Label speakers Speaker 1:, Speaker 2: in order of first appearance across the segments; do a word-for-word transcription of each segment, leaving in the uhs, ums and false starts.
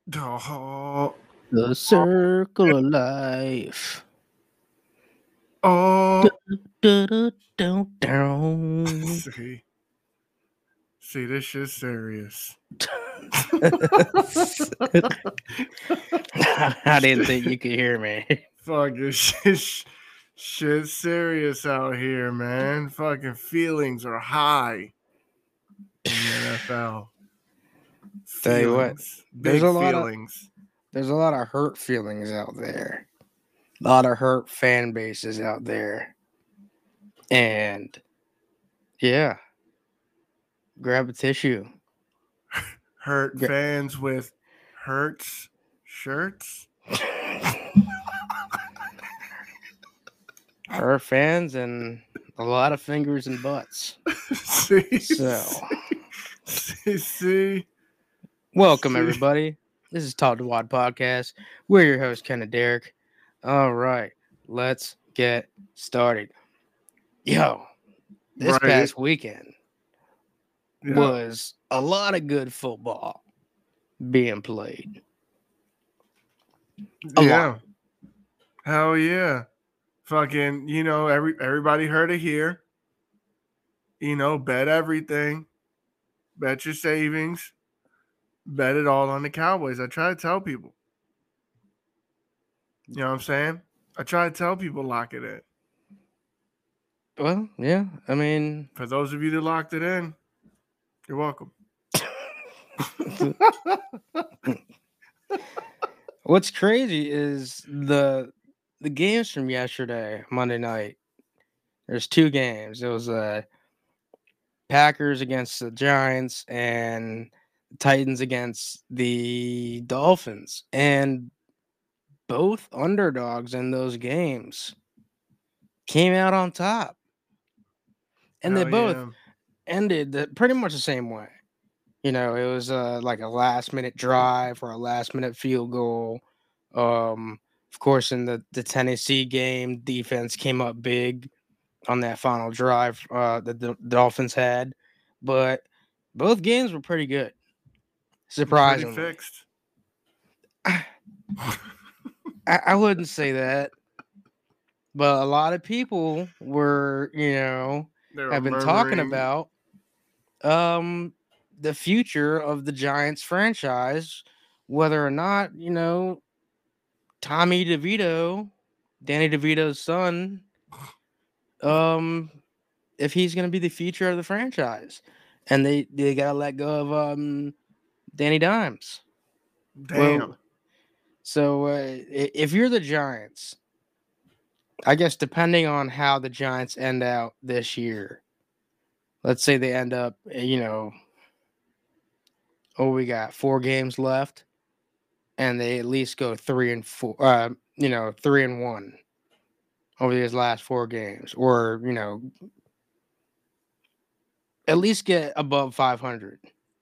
Speaker 1: Oh,
Speaker 2: The circle of life.
Speaker 1: oh.
Speaker 2: Du-du-du-du-du.
Speaker 1: See, see, this shit's serious.
Speaker 2: I didn't think you could hear me.
Speaker 1: Fucking shit, shit serious out here, man. Fucking feelings are high in the N F L.
Speaker 2: Tell you what,
Speaker 1: Feelings,
Speaker 2: there's
Speaker 1: big
Speaker 2: a lot of
Speaker 1: feelings.
Speaker 2: there's a lot of hurt feelings out there. A lot of hurt fan bases out there. And yeah, grab a tissue.
Speaker 1: Hurt
Speaker 2: Gra-
Speaker 1: fans with hurts shirts.
Speaker 2: hurt fans and a lot of fingers and butts.
Speaker 1: see,
Speaker 2: So,
Speaker 1: see, see,
Speaker 2: welcome
Speaker 1: see.
Speaker 2: everybody. This is Talk to Wad Podcast. We're your host, Ken and Derek. All right, let's get started. Yo, this
Speaker 1: Right.
Speaker 2: past weekend
Speaker 1: Yeah.
Speaker 2: was a lot of good football being played. A
Speaker 1: yeah.
Speaker 2: lot.
Speaker 1: Hell yeah. Fucking, you know, every everybody heard it here. You know, bet everything. Bet your savings. Bet it all on the Cowboys. I try to tell people. You know what I'm saying? I try to tell people lock it in.
Speaker 2: Well, yeah, I mean,
Speaker 1: For those of you that locked it in, you're welcome.
Speaker 2: what's crazy is the the games from yesterday, Monday night. There's two games. It was uh Packers against the Giants and Titans against the Dolphins. And both underdogs in those games came out on top. And they
Speaker 1: Hell
Speaker 2: both
Speaker 1: yeah.
Speaker 2: ended the, pretty much the same way. You know, it was uh, like a last minute drive or a last minute field goal. Um, of course, in the, the Tennessee game, defense came up big on that final drive uh, that the Dolphins had. But both games were pretty good,
Speaker 1: Pretty
Speaker 2: surprisingly.
Speaker 1: fixed.
Speaker 2: I, I wouldn't say that, but a lot of people were, you know,
Speaker 1: They were
Speaker 2: have been talking
Speaker 1: murmuring.
Speaker 2: about um the future of the Giants franchise, whether or not, you know, Tommy DeVito, Danny DeVito's son, um, if he's gonna be the future of the franchise. And they, they gotta let go of um Danny Dimes.
Speaker 1: Damn.
Speaker 2: Well, so uh, if you're the Giants, I guess depending on how the Giants end out this year, let's say they end up, you know, oh, we got four games left, and they at least go three and four, uh, you know, three and one over these last four games, or you know, at least get above five hundred.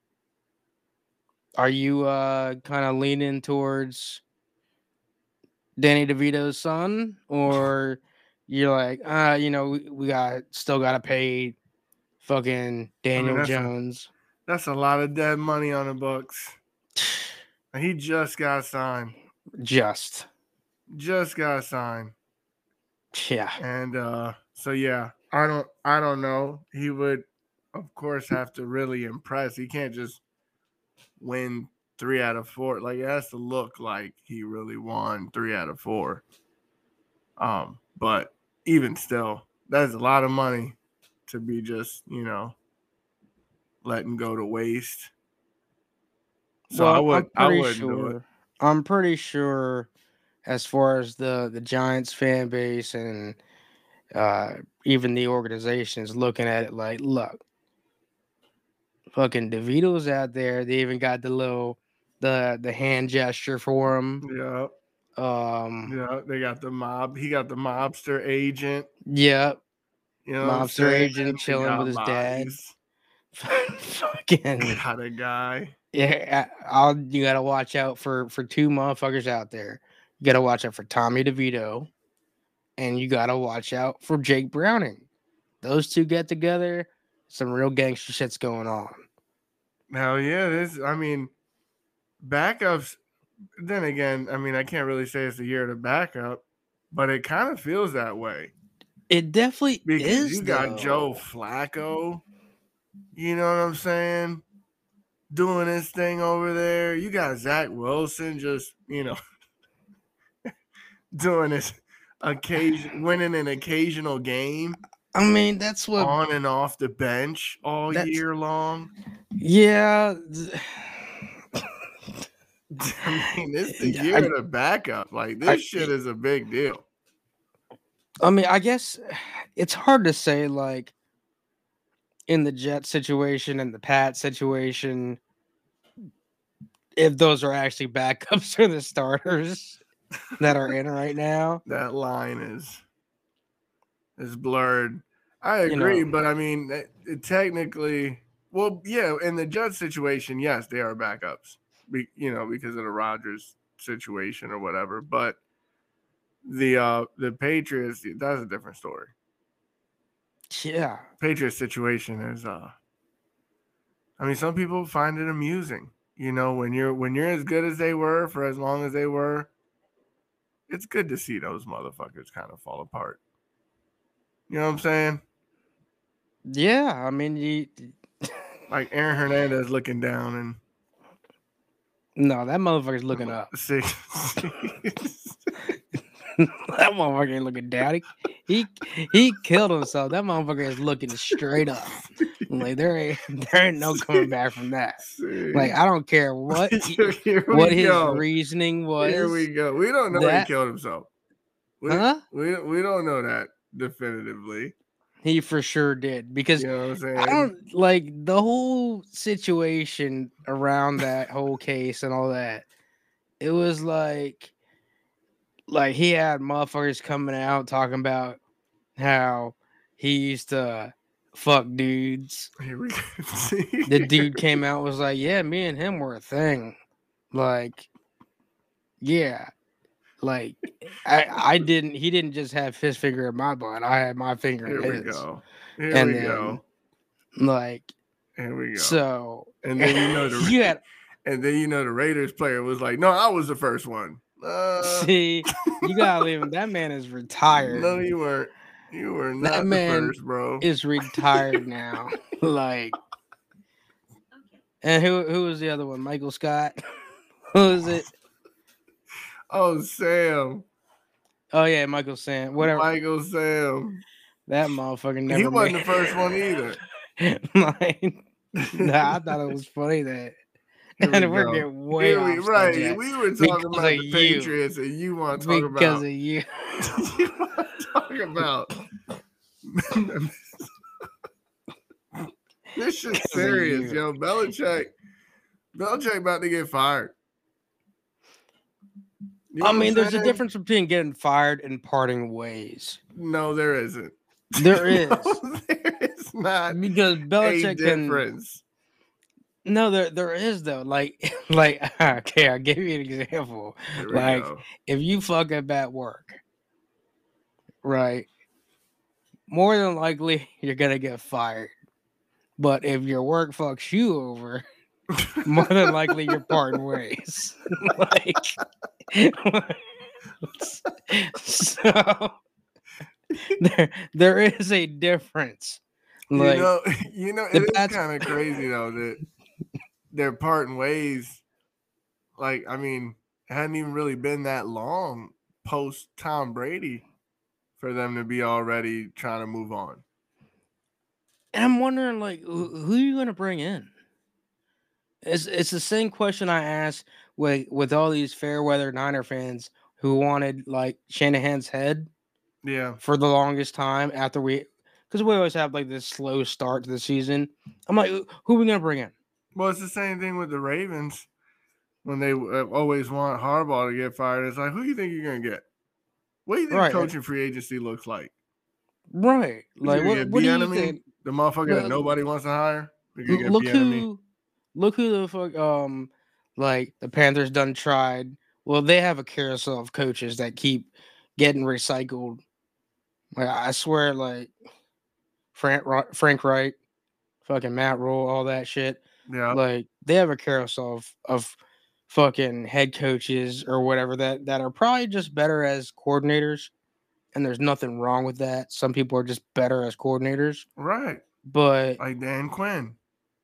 Speaker 2: Are you uh kind of leaning towards Danny DeVito's son, or you're like, uh, you know, we, we got still got to pay fucking
Speaker 1: I mean,
Speaker 2: Daniel
Speaker 1: that's a
Speaker 2: Jones?
Speaker 1: that's a lot of dead money on the books. And he just got signed.
Speaker 2: Just
Speaker 1: Just got signed.
Speaker 2: yeah,
Speaker 1: And uh so yeah, I don't I don't know. He would of course have to really impress. He can't just win three out of four. Like it has to look like he really won three out of four. Um, but even still, that's a lot of money to be just, you know, letting go to waste. So I
Speaker 2: well,
Speaker 1: would
Speaker 2: I'm
Speaker 1: I
Speaker 2: pretty
Speaker 1: wouldn't do it.
Speaker 2: sure. I'm pretty sure, as far as the the Giants fan base and uh, even the organization is looking at it like, look, fucking DeVito's out there. They even got the little the the hand gesture for him.
Speaker 1: Yeah.
Speaker 2: Um,
Speaker 1: Yeah. They got the mob. He got the mobster agent.
Speaker 2: yeah,
Speaker 1: You know what I'm
Speaker 2: mobster
Speaker 1: saying?
Speaker 2: agent
Speaker 1: They
Speaker 2: chilling with
Speaker 1: got
Speaker 2: his dad.
Speaker 1: bodies.
Speaker 2: Fucking
Speaker 1: Got a guy.
Speaker 2: yeah, I'll, you gotta watch out for for two motherfuckers out there. You gotta watch out for Tommy DeVito, and you gotta watch out for Jake Browning. Those two get together, some real gangster shit's going on.
Speaker 1: Hell yeah, this I mean backups then again, I mean, I can't really say it's the year to back up, but it kind of feels that way
Speaker 2: It definitely
Speaker 1: because
Speaker 2: is
Speaker 1: you got Joe
Speaker 2: though.
Speaker 1: Flacco. You know what I'm saying? Doing his thing over there. You got Zach Wilson just, you know, doing his occasion, winning an occasional game
Speaker 2: I mean, that's what
Speaker 1: on and off the bench all
Speaker 2: that's
Speaker 1: year long.
Speaker 2: yeah.
Speaker 1: I mean, it's the
Speaker 2: I,
Speaker 1: year to back up. Like this
Speaker 2: I,
Speaker 1: shit is a big deal.
Speaker 2: I mean, I guess it's hard to say like in the Jet situation and the Pat situation if those are actually backups or the starters that are in right now.
Speaker 1: That line is is blurred. I
Speaker 2: You
Speaker 1: agree,
Speaker 2: know,
Speaker 1: but I mean, it, it technically, well, yeah, in the Judge situation, yes, they are backups. Be, you know, because of the Rodgers situation or whatever. But the uh the Patriots, that's a different story.
Speaker 2: yeah.
Speaker 1: Patriots situation is uh I mean, some people find it amusing. You know, when you're when you're as good as they were for as long as they were, it's good to see those motherfuckers kind of fall apart. You know what I'm saying?
Speaker 2: Yeah, I mean, you,
Speaker 1: Like Aaron Hernandez looking down and
Speaker 2: no, that motherfucker's looking up.
Speaker 1: six.
Speaker 2: That motherfucker ain't looking down. He, he he killed himself. That motherfucker is looking straight up. Like there ain't there ain't no coming back from that. Like I don't care what he,
Speaker 1: Here we
Speaker 2: what his
Speaker 1: go.
Speaker 2: reasoning was.
Speaker 1: Here we go. We don't know
Speaker 2: that,
Speaker 1: he killed himself. We,
Speaker 2: huh?
Speaker 1: We we don't know that definitively.
Speaker 2: He for sure did because
Speaker 1: You know what I'm saying?
Speaker 2: I don't like the whole situation around that whole case and all that. It was like, like he had motherfuckers coming out talking about how he used to fuck dudes.
Speaker 1: Here we go.
Speaker 2: The dude came out was like, yeah, me and him were a thing. Like, yeah, like I I didn't. He didn't just have his finger in my butt. I had my finger
Speaker 1: Here
Speaker 2: in
Speaker 1: we
Speaker 2: his.
Speaker 1: go. Here
Speaker 2: and
Speaker 1: we
Speaker 2: then,
Speaker 1: go.
Speaker 2: Like,
Speaker 1: Here we go.
Speaker 2: so
Speaker 1: and then you know the
Speaker 2: you had
Speaker 1: and then you know the Raiders player was like, "No, I was the first one." Uh,
Speaker 2: see, you gotta leave him. That man is retired.
Speaker 1: No, you weren't. You were not
Speaker 2: That
Speaker 1: the
Speaker 2: man
Speaker 1: first, bro.
Speaker 2: is retired now. Like, and who who was the other one? Michael Scott. Who was it?
Speaker 1: Oh, Sam.
Speaker 2: Oh yeah, Michael Sam. Whatever.
Speaker 1: Michael Sam.
Speaker 2: That motherfucker never.
Speaker 1: He wasn't
Speaker 2: made
Speaker 1: the first one either.
Speaker 2: like, nah, I thought it was funny that.
Speaker 1: Here we
Speaker 2: And we're
Speaker 1: go.
Speaker 2: getting way
Speaker 1: Here we,
Speaker 2: off
Speaker 1: right.
Speaker 2: subject
Speaker 1: We were talking
Speaker 2: because
Speaker 1: about
Speaker 2: of
Speaker 1: the
Speaker 2: you.
Speaker 1: Patriots, and you want to talk
Speaker 2: because
Speaker 1: about
Speaker 2: of you.
Speaker 1: you want to talk about this shit's
Speaker 2: Because of
Speaker 1: serious,
Speaker 2: you.
Speaker 1: yo. Belichick, Belichick about to get fired. You know
Speaker 2: I
Speaker 1: what I'm
Speaker 2: mean, there's a
Speaker 1: saying?
Speaker 2: difference between getting fired and parting ways.
Speaker 1: No, there isn't.
Speaker 2: There is.
Speaker 1: No, there is not
Speaker 2: Because
Speaker 1: a
Speaker 2: Belichick can.
Speaker 1: difference.
Speaker 2: No, there there is though. Like, like okay, I'll give you an example.
Speaker 1: Here we
Speaker 2: Like,
Speaker 1: go.
Speaker 2: if you fuck up at work, right? More than likely, you're gonna get fired. But if your work fucks you over, more than likely you're parting ways. Like, so there there is a difference. Like,
Speaker 1: you know, you know,
Speaker 2: the
Speaker 1: it is
Speaker 2: Pats-
Speaker 1: kind of crazy though that they're parting ways. Like, I mean, it hadn't even really been that long post Tom Brady for them to be already trying to move on.
Speaker 2: and I'm wondering, like, who, who are you gonna bring in? It's it's the same question I asked with with all these fair weather Niner fans who wanted like Shanahan's head
Speaker 1: Yeah.
Speaker 2: for the longest time after we, because we always have like this slow start to the season. I'm like, who are we gonna bring in?
Speaker 1: Well, it's the same thing with the Ravens when they uh, always want Harbaugh to get fired. It's like, who do you think you're gonna get? What do you think
Speaker 2: Right.
Speaker 1: coaching free agency looks like?
Speaker 2: Right.
Speaker 1: You
Speaker 2: Like,
Speaker 1: gonna
Speaker 2: what
Speaker 1: get
Speaker 2: what do you
Speaker 1: Bieniemy,
Speaker 2: think?
Speaker 1: the motherfucker
Speaker 2: Well,
Speaker 1: that nobody wants to hire? You're gonna get
Speaker 2: Look
Speaker 1: Bieniemy?
Speaker 2: who, look who the fuck, um, like the Panthers done tried. Well, they have a carousel of coaches that keep getting recycled. Like, I swear, like Frank Frank Wright, fucking Matt Rule, all that shit.
Speaker 1: Yeah.
Speaker 2: Like, they have a carousel of, of fucking head coaches or whatever that that are probably just better as coordinators, and there's nothing wrong with that. Some people are just better as coordinators,
Speaker 1: Right.
Speaker 2: but
Speaker 1: Like Dan Quinn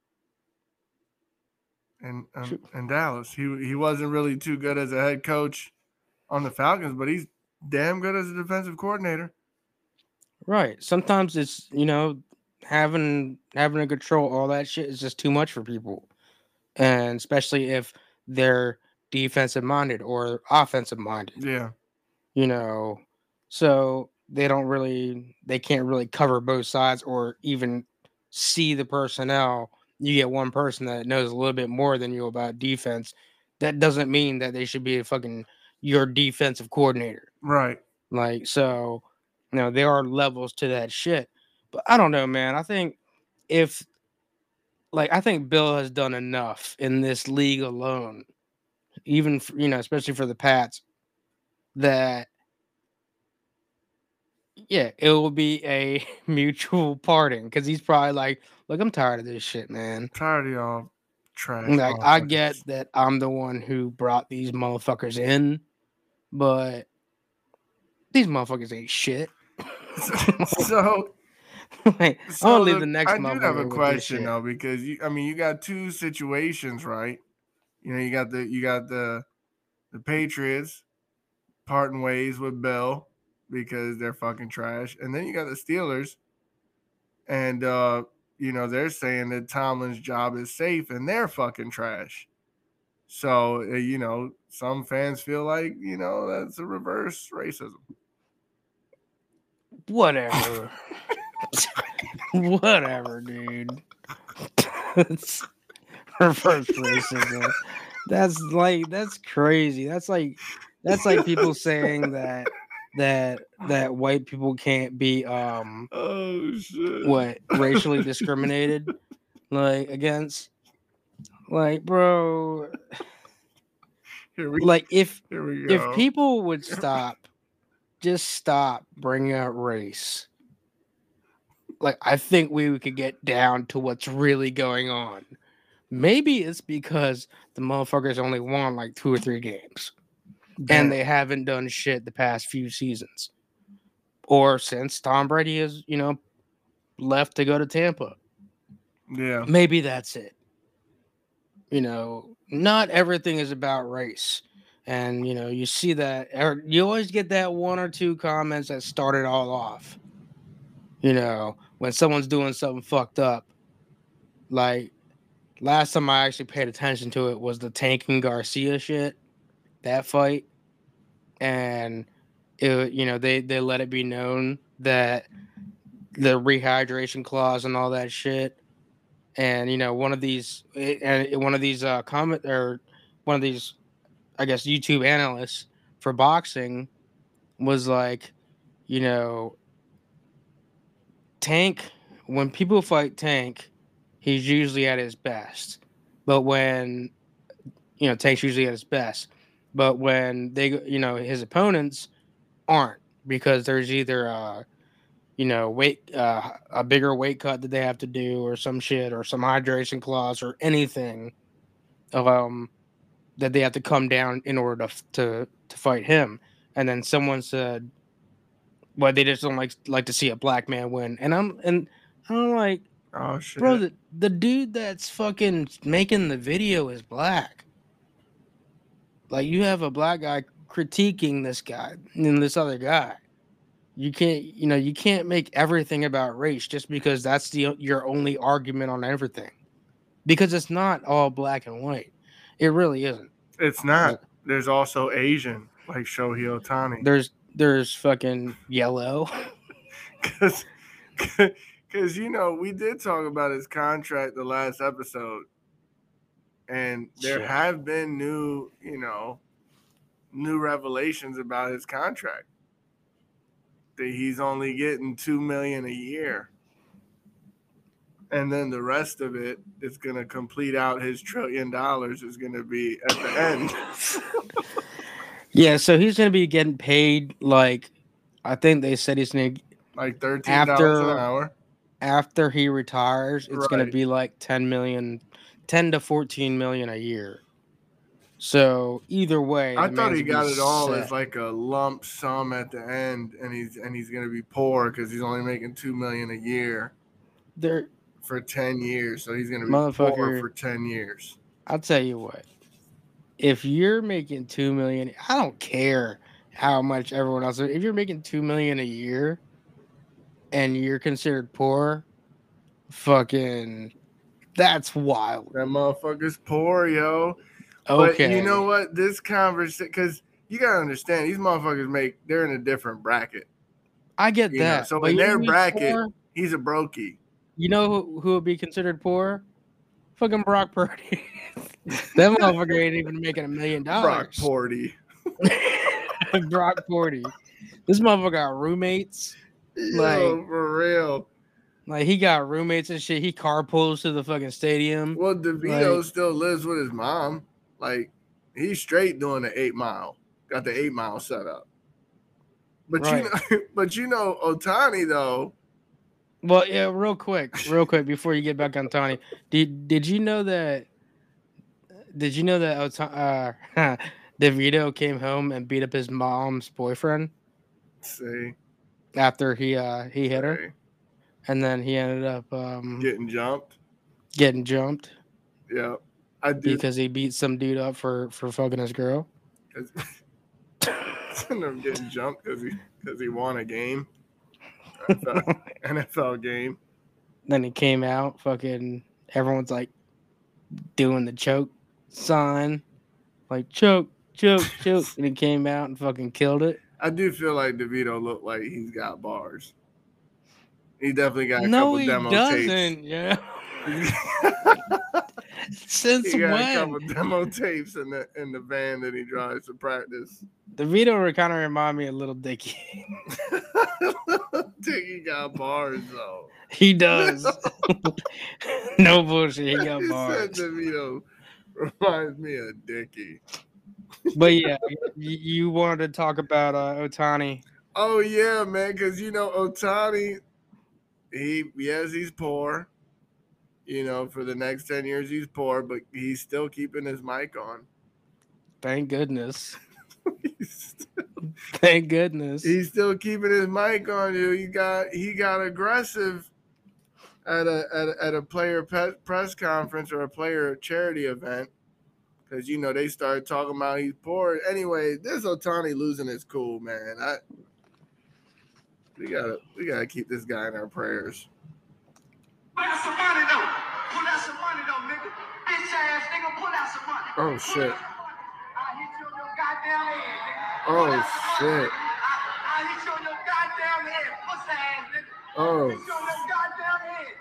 Speaker 1: in, in, in Dallas. He he wasn't really too good as a head coach on the Falcons, but he's damn good as a defensive coordinator.
Speaker 2: right. Sometimes it's, you know, having having to control all that shit is just too much for people. And especially if they're defensive minded or offensive minded.
Speaker 1: Yeah.
Speaker 2: You know, so they don't really they can't really cover both sides or even see the personnel. You get one person that knows a little bit more than you about defense. That doesn't mean that they should be a fucking your defensive coordinator.
Speaker 1: Right.
Speaker 2: Like, so, you know, there are levels to that shit. But I don't know, man. I think if like I think Bill has done enough in this league alone, even for, you know, especially for the Pats, that yeah, it will be a mutual parting because he's probably like, look, I'm tired of this shit, man.
Speaker 1: Tired of y'all trash.
Speaker 2: Like, I get that I'm the one who brought these motherfuckers in, but these motherfuckers ain't shit.
Speaker 1: so,
Speaker 2: like,
Speaker 1: so
Speaker 2: I'll leave
Speaker 1: look,
Speaker 2: the next
Speaker 1: I do
Speaker 2: motherfucker
Speaker 1: have a
Speaker 2: with this
Speaker 1: question
Speaker 2: shit.
Speaker 1: though, because you, I mean, you got two situations, right? You know, you got the you got the the Patriots parting ways with Bill because they're fucking trash, and then you got the Steelers, and uh, you know they're saying that Tomlin's job is safe, and they're fucking trash. So uh, you know, some fans feel like you know that's a reverse racism.
Speaker 2: Whatever. Whatever, dude. It's reverse racism. That's like that's crazy. That's like that's like people saying that that that white people can't be um
Speaker 1: Oh shit!
Speaker 2: what racially discriminated like against. Like, bro,
Speaker 1: Here we
Speaker 2: like if
Speaker 1: here we
Speaker 2: if
Speaker 1: go.
Speaker 2: people would stop, just stop bringing up race. Like, I think we could get down to what's really going on. Maybe it's because the motherfuckers only won like two or three games.
Speaker 1: Damn.
Speaker 2: And they haven't done shit the past few seasons. Or since Tom Brady has, you know, left to go to Tampa.
Speaker 1: Yeah.
Speaker 2: Maybe that's it. You know, not everything is about race. And, you know, you see that, or you always get that one or two comments that start it all off. You know, when someone's doing something fucked up. Like, last time I actually paid attention to it was the Tank and Garcia shit, that fight. And, it, you know, they, they let it be known that the rehydration clause and all that shit. And, you know, one of these, and one of these uh, comment, or one of these, I guess, YouTube analysts for boxing was like, you know, Tank, when people fight Tank, he's usually at his best. But when, you know, Tank's usually at his best. But when they, you know, his opponents aren't because there's either, uh, you know, weight, uh, a bigger weight cut that they have to do or some shit or some hydration clause or anything um, that they have to come down in order to, to, to fight him. And then someone said, well, they just don't like like to see a black man win. And I'm and I'm like,
Speaker 1: oh shit,
Speaker 2: bro, the, the dude that's fucking making the video is black. Like, you have a black guy critiquing this guy and this other guy. You can't, you know, you can't make everything about race just because that's the your only argument on everything. Because it's not all black and white. It really isn't.
Speaker 1: It's not. There's also Asian, like Shohei Ohtani.
Speaker 2: There's there's fucking yellow.
Speaker 1: Because, because you know, we did talk about his contract the last episode, and there
Speaker 2: Shit.
Speaker 1: have been new, you know, new revelations about his contract. That he's only getting two million a year, and then the rest of it is going to complete out his trillion dollars. Is going to be at the end.
Speaker 2: Yeah, so he's going to be getting paid like, I think they said he's going to
Speaker 1: like thirteen dollars an hour.
Speaker 2: After he retires, it's
Speaker 1: Right.
Speaker 2: going to be like ten million, ten to fourteen million a year. So either way,
Speaker 1: I
Speaker 2: the
Speaker 1: thought
Speaker 2: man's
Speaker 1: he
Speaker 2: would be
Speaker 1: got it all
Speaker 2: set.
Speaker 1: as like a lump sum at the end, and he's and he's gonna be poor because he's only making two million a year
Speaker 2: There,
Speaker 1: for ten years. So he's gonna be poor
Speaker 2: motherfucker.
Speaker 1: for ten years.
Speaker 2: I'll tell you what. If you're making two million, I don't care how much everyone else. If you're making two million a year and you're considered poor, fucking, that's wild.
Speaker 1: That motherfucker's poor, yo. But you know
Speaker 2: Okay,
Speaker 1: what? This conversation, because you gotta understand, these motherfuckers make they're in a different bracket.
Speaker 2: I get
Speaker 1: You know,
Speaker 2: that,
Speaker 1: so
Speaker 2: but
Speaker 1: in
Speaker 2: you know
Speaker 1: their
Speaker 2: who's
Speaker 1: bracket,
Speaker 2: poor?
Speaker 1: he's a brokey.
Speaker 2: You know who, who would be considered poor? Fucking Brock Purdy. That motherfucker ain't even making a million
Speaker 1: Brock
Speaker 2: dollars.
Speaker 1: Purdy.
Speaker 2: Brock Purdy. This motherfucker got roommates. Like,
Speaker 1: Yo, for real.
Speaker 2: like he got roommates and shit. He carpools to the fucking stadium.
Speaker 1: Well, DeVito
Speaker 2: Like,
Speaker 1: still lives with his mom. Like, he's straight doing the eight mile. Got the eight mile set up. But
Speaker 2: right.
Speaker 1: you know, but you know, Otani though.
Speaker 2: Well, yeah, real quick, real quick before you get back on Tony. Did did you know that did you know that Ota- uh DeVito came home and beat up his mom's boyfriend
Speaker 1: See,
Speaker 2: after he uh he hit her?
Speaker 1: see,
Speaker 2: And then he ended up um
Speaker 1: getting jumped.
Speaker 2: getting jumped
Speaker 1: Yeah, I did.
Speaker 2: because he beat some dude up for for fucking his girl.
Speaker 1: Ended up getting jumped because he because he won a game, N F L, N F L game.
Speaker 2: Then he came out, fucking everyone's like doing the choke sign, like choke, choke, choke, and he came out and fucking killed it.
Speaker 1: I do feel like DeVito looked like he's got bars. He definitely got a
Speaker 2: No,
Speaker 1: couple
Speaker 2: he
Speaker 1: demo
Speaker 2: doesn't. Yeah.
Speaker 1: tapes.
Speaker 2: Since
Speaker 1: He got
Speaker 2: when?
Speaker 1: a couple demo tapes in the in the van that he drives to practice.
Speaker 2: DeVito kind of remind me of Little Dicky.
Speaker 1: Dicky got bars though.
Speaker 2: He does. No bullshit. He got
Speaker 1: He said
Speaker 2: bars.
Speaker 1: DeVito reminds me of Dicky.
Speaker 2: But yeah, you, you wanted to talk about uh, Otani.
Speaker 1: Oh yeah, man, because you know Otani, he yes he's poor. You know, for the next ten years he's poor, but he's still keeping his mic on.
Speaker 2: Thank goodness.
Speaker 1: he's, still,
Speaker 2: Thank goodness.
Speaker 1: he's still keeping his mic on. You, he got he got aggressive at a at a, at a player pe- press conference or a player charity event because you know they started talking about he's poor. Anyway, this Otani losing his cool, man. I we gotta we gotta keep this guy in our prayers.
Speaker 3: Pull out some money though. Pull out some money though, nigga. Bitch ass nigga, pull out some money.
Speaker 1: Oh shit.
Speaker 3: I hit you on your goddamn head, nigga.
Speaker 1: Oh shit.
Speaker 3: I, I hit you on your goddamn head, pussy ass nigga.
Speaker 1: Oh.
Speaker 3: Hit you on your goddamn head.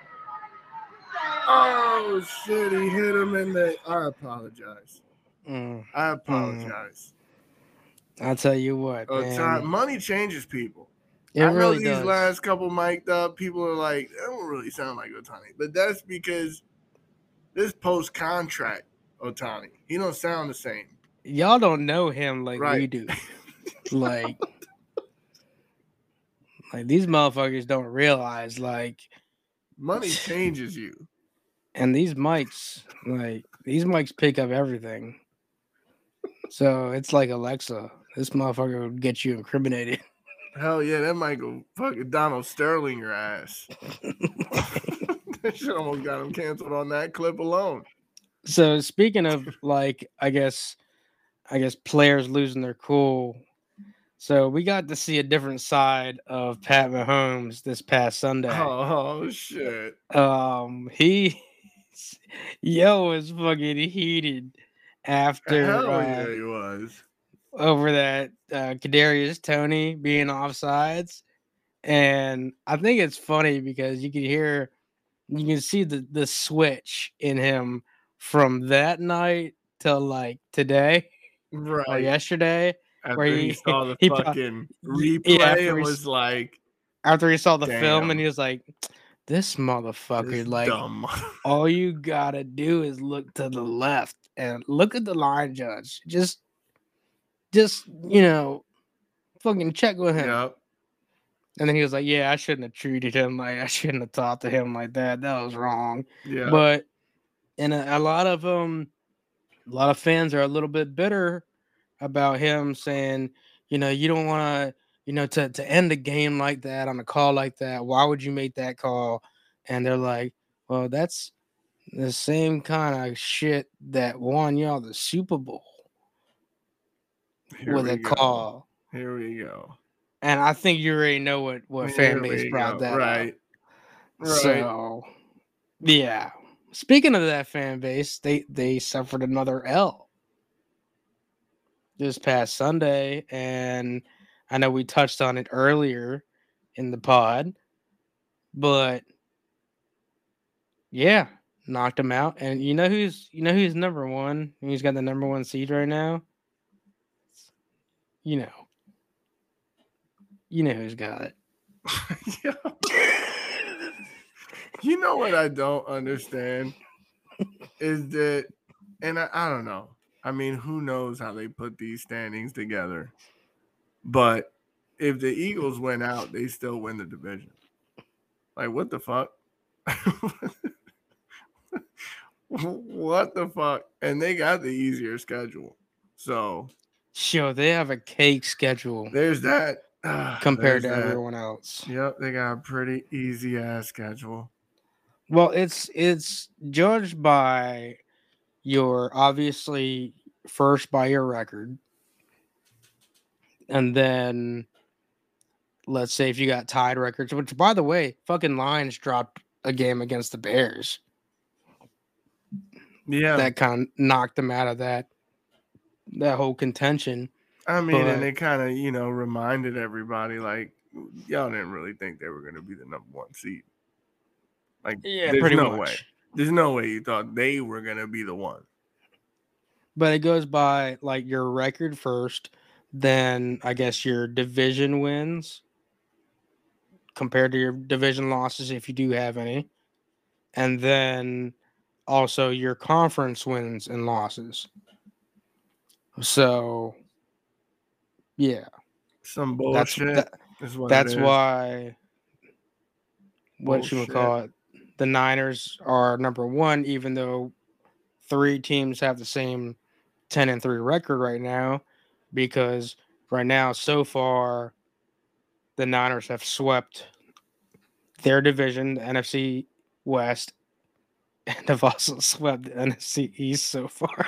Speaker 1: Oh shit, he hit him in the I apologize.
Speaker 2: Mm.
Speaker 1: I apologize.
Speaker 2: Mm. I'll tell you what,
Speaker 1: Oh,
Speaker 2: man.
Speaker 1: time, money changes people.
Speaker 2: It
Speaker 1: I
Speaker 2: really
Speaker 1: know these
Speaker 2: does.
Speaker 1: last couple mic'd up, people are like, that don't really sound like Otani. But that's because this post contract Otani, he don't sound the same.
Speaker 2: Y'all don't know him like
Speaker 1: Right.
Speaker 2: we do. Like, like these motherfuckers don't realize, like,
Speaker 1: Money changes you.
Speaker 2: and these mics, like, these mics pick up everything. So it's like Alexa. This motherfucker would get you incriminated.
Speaker 1: Hell yeah, that might go fucking Donald Sterling your ass. That shit almost got him canceled on that clip alone.
Speaker 2: So speaking of, like, I guess, I guess players losing their cool. So we got to see a different side of Pat Mahomes this past Sunday.
Speaker 1: Oh shit.
Speaker 2: Um, he, yo, was fucking heated after
Speaker 1: Hell
Speaker 2: uh,
Speaker 1: yeah, he was.
Speaker 2: over that uh, Kadarius Toney being offsides, and I think it's funny because you can hear, you can see the the switch in him from that night till like today
Speaker 1: Right.
Speaker 2: or yesterday.
Speaker 1: After
Speaker 2: where
Speaker 1: he,
Speaker 2: he-
Speaker 1: saw the
Speaker 2: he pro-
Speaker 1: fucking
Speaker 2: yeah,
Speaker 1: replay
Speaker 2: after
Speaker 1: and
Speaker 2: he
Speaker 1: was
Speaker 2: s-
Speaker 1: like,
Speaker 2: After he saw the film, and
Speaker 1: Damn.
Speaker 2: he was like, "This motherfucker,
Speaker 1: this
Speaker 2: like."
Speaker 1: dumb.
Speaker 2: All you gotta do is look to the left and look at the line judge. Just, just you know, fucking check with him.
Speaker 1: Yep.
Speaker 2: And then he was like, "Yeah, I shouldn't have treated him like I shouldn't have talked to him like that. That was wrong."
Speaker 1: Yeah.
Speaker 2: But and a, a lot of um, A lot of fans are a little bit bitter about him saying, you know, you don't want to, you know, to, to end a game like that on a call like that. Why would you make that call? And they're like, well, that's the same kind of shit that won y'all the Super Bowl
Speaker 1: Here
Speaker 2: with
Speaker 1: we
Speaker 2: a
Speaker 1: go.
Speaker 2: call.
Speaker 1: Here we go.
Speaker 2: And I think you already know what, what fan
Speaker 1: Here
Speaker 2: base
Speaker 1: we
Speaker 2: brought
Speaker 1: go.
Speaker 2: that
Speaker 1: Right.
Speaker 2: up.
Speaker 1: Right.
Speaker 2: So, yeah. Speaking of that fan base, they, they suffered another L this past Sunday, and I know we touched on it earlier in the pod, but yeah, knocked him out. And you know who's you know who's number one? Who's got the number one seed right now? You know, you know who's got it.
Speaker 1: Yeah. You know what I don't understand is that, and I, I don't know. I mean, who knows how they put these standings together? But if the Eagles win out, they still win the division. Like, what the fuck? What the fuck? And they got the easier schedule. So,
Speaker 2: Sure, they have a cake schedule
Speaker 1: there's that. Uh,
Speaker 2: compared
Speaker 1: there's
Speaker 2: to
Speaker 1: that.
Speaker 2: everyone else.
Speaker 1: Yep, they got a pretty easy ass schedule.
Speaker 2: Well, it's it's judged by your obviously first by your record, and then let's say if you got tied records, which by the way, fucking Lions dropped a game against the Bears.
Speaker 1: Yeah,
Speaker 2: that kind of knocked them out of that that whole contention.
Speaker 1: I mean,
Speaker 2: but,
Speaker 1: and it kind of you know reminded everybody like y'all didn't really think they were going to be the number one seed. Like,
Speaker 2: yeah,
Speaker 1: there's
Speaker 2: pretty
Speaker 1: no
Speaker 2: much.
Speaker 1: way. There's no way you thought they were going to be the one.
Speaker 2: But it goes by like your record first, then I guess your division wins compared to your division losses if you do have any, and then also your conference wins and losses. So, yeah,
Speaker 1: Some
Speaker 2: that's
Speaker 1: bullshit.
Speaker 2: that,
Speaker 1: is what
Speaker 2: that's
Speaker 1: it is.
Speaker 2: why what you would
Speaker 1: Bullshit.
Speaker 2: call it, the Niners are number one, even though three teams have the same ten and three record right now, because right now so far the Niners have swept their division, the N F C West, and have also swept the N F C East so far.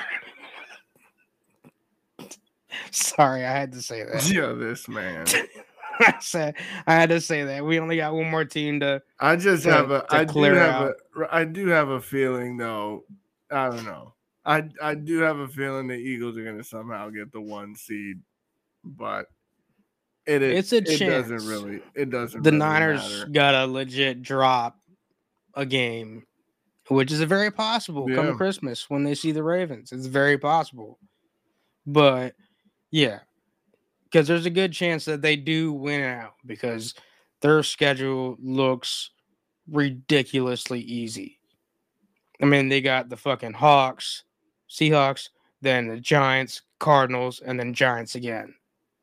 Speaker 2: Sorry, I had to say that.
Speaker 1: Yeah, this man.
Speaker 2: I said I had to say that. We only got one more team to.
Speaker 1: I just
Speaker 2: to,
Speaker 1: have a.
Speaker 2: to
Speaker 1: I do
Speaker 2: clear
Speaker 1: have
Speaker 2: out.
Speaker 1: a. I do have a feeling though. I don't know. I I do have a feeling the Eagles are going to somehow get the one seed, but it is.
Speaker 2: It's a
Speaker 1: it
Speaker 2: chance.
Speaker 1: doesn't really. It doesn't.
Speaker 2: The
Speaker 1: really
Speaker 2: Niners
Speaker 1: matter.
Speaker 2: got to legit drop a game, which is very possible
Speaker 1: Yeah.
Speaker 2: come Christmas when they see the Ravens. It's very possible. But yeah, because there's a good chance that they do win out because their schedule looks ridiculously easy. I mean, they got the fucking Hawks, Seahawks, then the Giants, Cardinals, and then Giants again.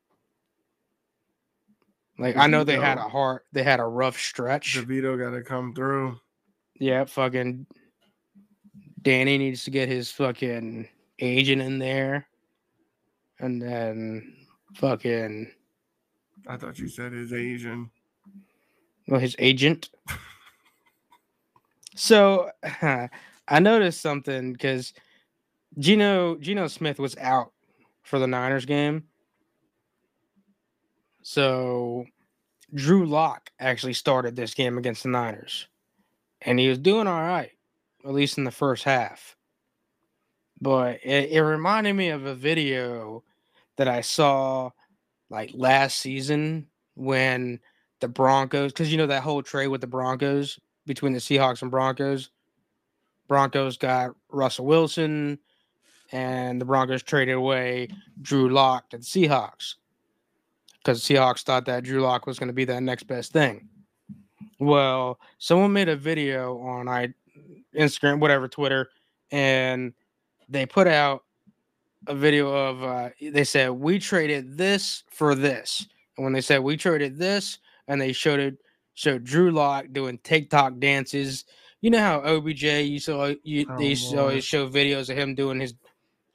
Speaker 2: Like, I know they had a hard, they had a rough stretch.
Speaker 1: DeVito got to come through.
Speaker 2: Yeah, fucking Danny needs to get his fucking agent in there. And then fucking.
Speaker 1: I thought you said his Asian.
Speaker 2: Well, his agent. So I noticed something because Geno Geno Smith was out for the Niners game. So Drew Lock actually started this game against the Niners. And he was doing all right, at least in the first half. But it, it reminded me of a video that I saw like last season when the Broncos, because you know that whole trade with the Broncos between the Seahawks and Broncos. Broncos got Russell Wilson, and the Broncos traded away Drew Lock to the Seahawks because the Seahawks thought that Drew Lock was going to be that next best thing. Well, someone made a video on I Instagram, whatever, Twitter, and they put out a video of uh, they said we traded this for this, and when they said we traded this, and they showed it showed Drew Lock doing TikTok dances. You know how O B J used to you,
Speaker 1: Oh,
Speaker 2: they used to
Speaker 1: boy.
Speaker 2: always show videos of him doing his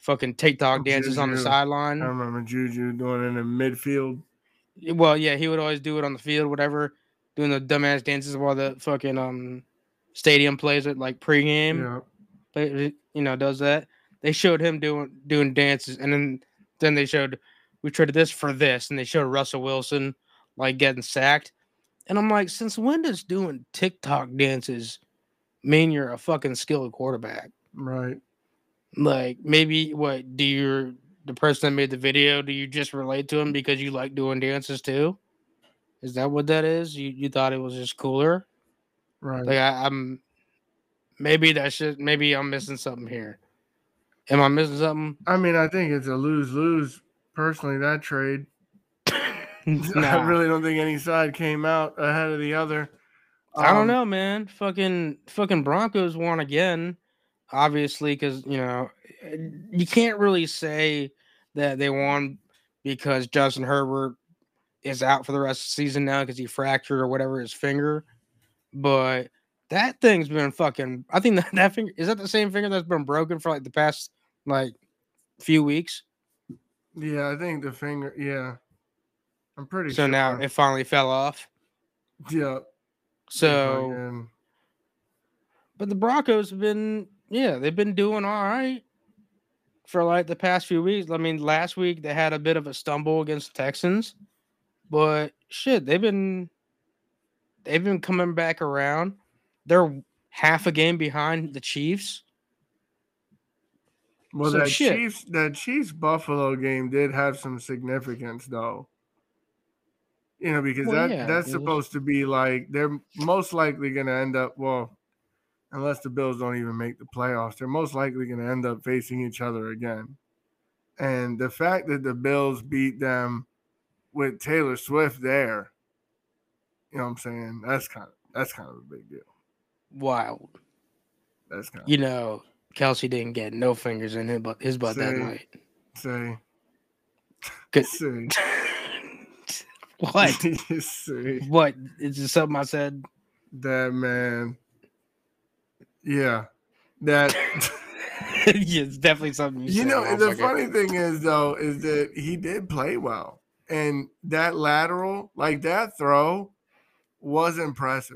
Speaker 2: fucking TikTok dances on the
Speaker 1: Juju. I
Speaker 2: sideline.
Speaker 1: remember Juju doing it in midfield.
Speaker 2: Well, yeah, he would always do it on the field, whatever, doing the dumbass dances while the fucking um stadium plays it like pregame.
Speaker 1: Yeah.
Speaker 2: Play, you know, does that. They showed him doing doing dances, and then then they showed we traded this for this, and they showed Russell Wilson like getting sacked. And I'm like, since when does doing TikTok dances mean you're a fucking skilled quarterback?
Speaker 1: Right.
Speaker 2: Like, maybe what do you the person that made the video, do you just relate to him because you like doing dances too? Is that what that is? You you thought it was just cooler?
Speaker 1: Right.
Speaker 2: Like I, I'm maybe that shit maybe I'm missing something here. Am I missing something?
Speaker 1: I mean, I think it's a lose-lose. Personally, that trade.
Speaker 2: Nah.
Speaker 1: I really don't think any side came out ahead of the other.
Speaker 2: I don't
Speaker 1: Um,
Speaker 2: know, man. Fucking fucking Broncos won again, obviously, because you know you can't really say that they won because Justin Herbert is out for the rest of the season now because he fractured or whatever his finger. But that thing's been fucking. I think that, that finger is that the same finger that's been broken for like the past like few weeks.
Speaker 1: Yeah, I think the finger. Yeah, I'm pretty
Speaker 2: So
Speaker 1: sure.
Speaker 2: now it finally fell off.
Speaker 1: Yeah.
Speaker 2: So,
Speaker 1: fucking-
Speaker 2: but the Broncos have been, yeah, they've been doing all right for like the past few weeks. I mean, last week they had a bit of a stumble against the Texans, but shit, they've been they've been coming back around. They're half a game behind the Chiefs.
Speaker 1: Well,
Speaker 2: So
Speaker 1: that
Speaker 2: shit.
Speaker 1: Chiefs, that Chiefs Buffalo game did have some significance, though. You know, because
Speaker 2: Well,
Speaker 1: that
Speaker 2: yeah,
Speaker 1: that's
Speaker 2: it was-
Speaker 1: supposed to be like they're most likely going to end up. Well, unless the Bills don't even make the playoffs, they're most likely going to end up facing each other again. And the fact that the Bills beat them with Taylor Swift there, you know what I'm saying? That's kind of that's kind of a big deal.
Speaker 2: Wild.
Speaker 1: That's kind of
Speaker 2: You know, Kelsey didn't get no fingers in his butt, his butt that
Speaker 1: Say-
Speaker 2: night.
Speaker 1: say
Speaker 2: Good.
Speaker 1: say
Speaker 2: What?
Speaker 1: say
Speaker 2: What? Is it something I said?
Speaker 1: that man. Yeah, that.
Speaker 2: Yeah, it's definitely something you,
Speaker 1: You
Speaker 2: said,
Speaker 1: know, the
Speaker 2: motherfucker.
Speaker 1: funny thing is though, is that he did play well, and that lateral, like that throw, was impressive.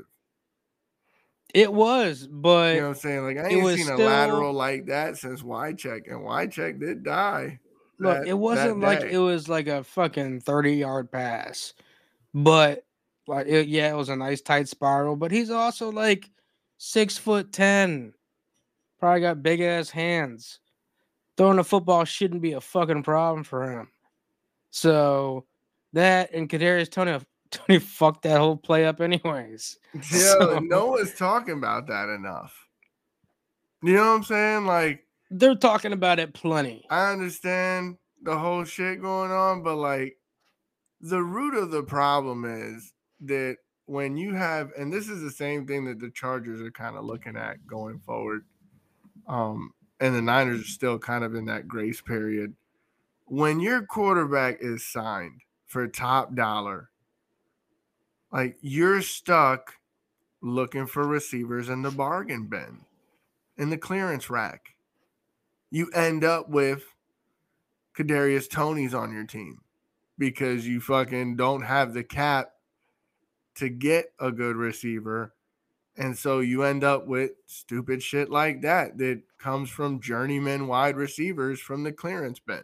Speaker 2: It was, but
Speaker 1: You know what I'm saying? Like I
Speaker 2: it
Speaker 1: ain't
Speaker 2: was
Speaker 1: seen
Speaker 2: still-
Speaker 1: a lateral like that since Wycheck, and Wycheck did die.
Speaker 2: look,
Speaker 1: that-
Speaker 2: it wasn't
Speaker 1: that
Speaker 2: like
Speaker 1: day.
Speaker 2: it was like a fucking thirty yard pass, but like it, yeah, it was a nice tight spiral. But he's also like six foot ten, probably got big ass hands. Throwing a football shouldn't be a fucking problem for him. So that and Kadarius Tony, Tony fucked that whole play up anyways.
Speaker 1: Yeah,
Speaker 2: So-
Speaker 1: no one's talking about that enough. You know what I'm saying? Like
Speaker 2: They're talking about it plenty.
Speaker 1: I understand the whole shit going on, but like the root of the problem is that when you have, and this is the same thing that the Chargers are kind of looking at going forward, um, and the Niners are still kind of in that grace period. When your quarterback is signed for top dollar, like you're stuck looking for receivers in the bargain bin, in the clearance rack. You end up with Kadarius Toney's on your team because you fucking don't have the cap to get a good receiver. And so you end up with stupid shit like that that comes from journeyman wide receivers from the clearance bin.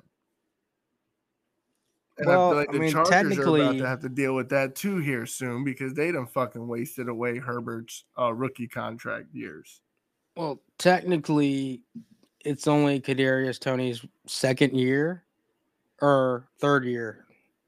Speaker 1: And I
Speaker 2: Well,
Speaker 1: feel like
Speaker 2: I
Speaker 1: the
Speaker 2: mean,
Speaker 1: Chargers are about
Speaker 2: technically-
Speaker 1: to have to deal with that too here soon because they done fucking wasted away Herbert's uh, rookie contract years.
Speaker 2: Well, technically, it's only Kadarius Tony's second year or third year.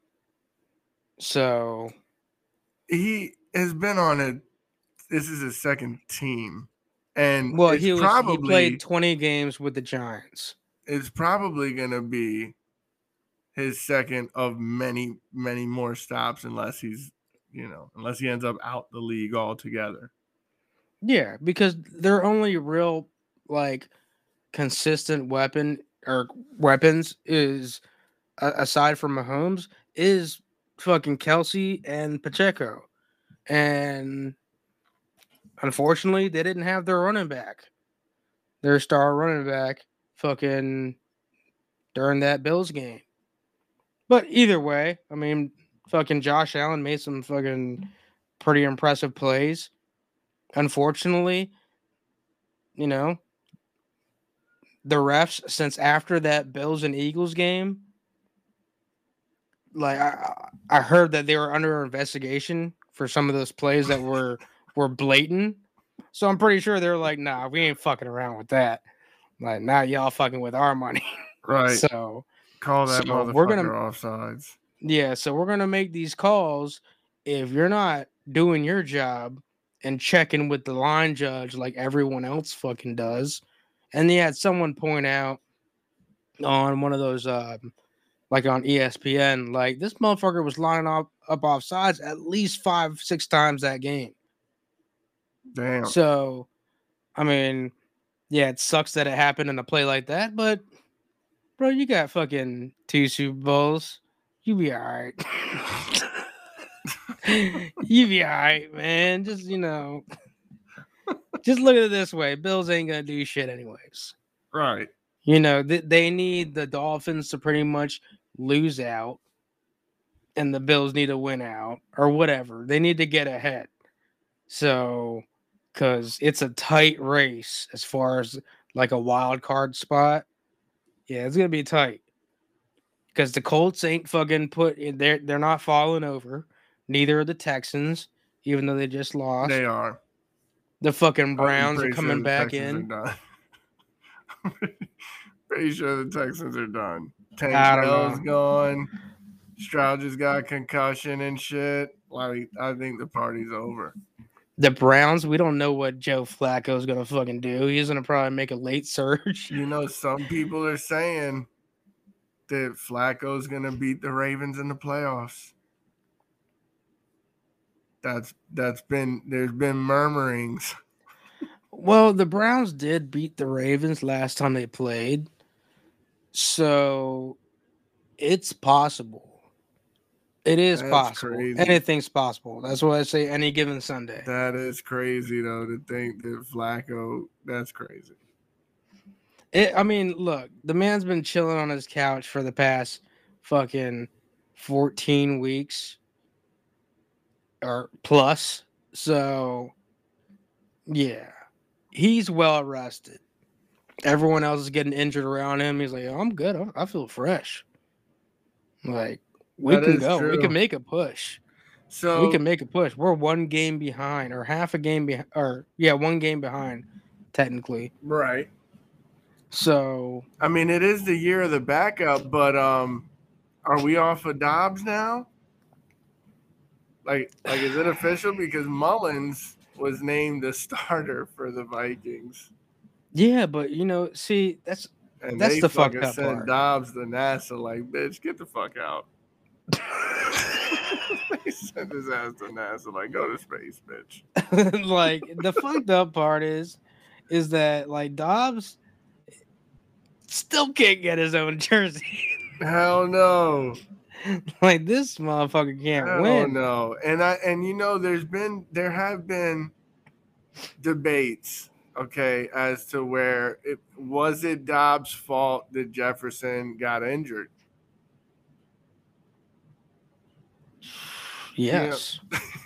Speaker 2: So
Speaker 1: He has been on a. This is his second team, and
Speaker 2: well,
Speaker 1: it's
Speaker 2: he was
Speaker 1: probably
Speaker 2: he played twenty games with the Giants.
Speaker 1: it's probably gonna be his second of many, many more stops, unless he's, you know, unless he ends up out the league altogether.
Speaker 2: Yeah, because their only real like consistent weapon or weapons is a- aside from Mahomes is fucking Kelsey and Pacheco. And unfortunately, they didn't have their running back. Their star running back fucking during that Bills game. But either way, I mean, fucking Josh Allen made some fucking pretty impressive plays. Unfortunately, you know, the refs, since after that Bills and Eagles game, like I, I heard that they were under investigation for some of those plays that were were blatant. So I'm pretty sure they're like, nah, we ain't fucking around with that. Like, now y'all fucking with our money.
Speaker 1: Right.
Speaker 2: So
Speaker 1: Call that
Speaker 2: so
Speaker 1: motherfucker
Speaker 2: we're gonna
Speaker 1: offsides.
Speaker 2: yeah, so we're gonna make these calls. If you're not doing your job and checking with the line judge like everyone else fucking does, and they had someone point out on one of those um like on E S P N, like this motherfucker was lining up up off sides at least five, six times that game.
Speaker 1: Damn.
Speaker 2: So, I mean, yeah, it sucks that it happened in a play like that, but bro, you got fucking two Super Bowls. You be all right. You be all right, man. Just, you know, just look at it this way. Bills ain't going to do shit anyways.
Speaker 1: Right.
Speaker 2: You know, th- they need the Dolphins to pretty much lose out, and the Bills need to win out or whatever. They need to get ahead. So, because it's a tight race as far as like a wild card spot. Yeah, it's going to be tight. Because the Colts ain't fucking put in they're they're not falling over. Neither are the Texans, even though they just lost.
Speaker 1: They are.
Speaker 2: The fucking
Speaker 1: I'm
Speaker 2: Browns are
Speaker 1: pretty
Speaker 2: coming
Speaker 1: sure the
Speaker 2: back
Speaker 1: Texans
Speaker 2: in.
Speaker 1: Are done. Pretty sure the Texans are done. Tank
Speaker 2: I don't
Speaker 1: Dell's
Speaker 2: know.
Speaker 1: gone. Stroud just got a concussion and shit. Like, I think the party's over.
Speaker 2: The Browns, we don't know what Joe Flacco's gonna fucking do. He's gonna probably make a late surge.
Speaker 1: You know, some people are saying that Flacco's gonna beat the Ravens in the playoffs. That's that's been there's been murmurings.
Speaker 2: Well, the Browns did beat the Ravens last time they played, so it's possible. It is
Speaker 1: That's
Speaker 2: possible.
Speaker 1: crazy.
Speaker 2: Anything's possible. That's why I say any given Sunday.
Speaker 1: That is crazy though to think that Flacco. That's crazy.
Speaker 2: It, I mean, look, the man's been chilling on his couch for the past fucking fourteen weeks or plus. So, yeah, he's well rested. Everyone else is getting injured around him. He's like, oh, I'm good. I, I feel fresh. Like, we
Speaker 1: That
Speaker 2: can
Speaker 1: is
Speaker 2: go. We
Speaker 1: true.
Speaker 2: can make a push.
Speaker 1: So
Speaker 2: we can make a push. We're one game behind or half a game behind, or yeah, one game behind, technically.
Speaker 1: right.
Speaker 2: So,
Speaker 1: I mean, it is the year of the backup, but um, are we off of Dobbs now? Like, like is it official? Because Mullins was named the starter for the Vikings,
Speaker 2: yeah, but you know, see, that's
Speaker 1: and
Speaker 2: That's
Speaker 1: they
Speaker 2: the fucked
Speaker 1: fucking
Speaker 2: up
Speaker 1: sent
Speaker 2: part.
Speaker 1: Dobbs to NASA. Like, bitch, get the fuck out. They sent his ass to NASA. Like, go to space, bitch.
Speaker 2: like the fucked up part is, is that like Dobbs still can't get his own jersey.
Speaker 1: Hell no.
Speaker 2: Like this motherfucker can't
Speaker 1: Hell
Speaker 2: win.
Speaker 1: no. And I and you know, there's been there have been debates, okay, as to where it was it Dobbs' fault that Jefferson got injured.
Speaker 2: Yes.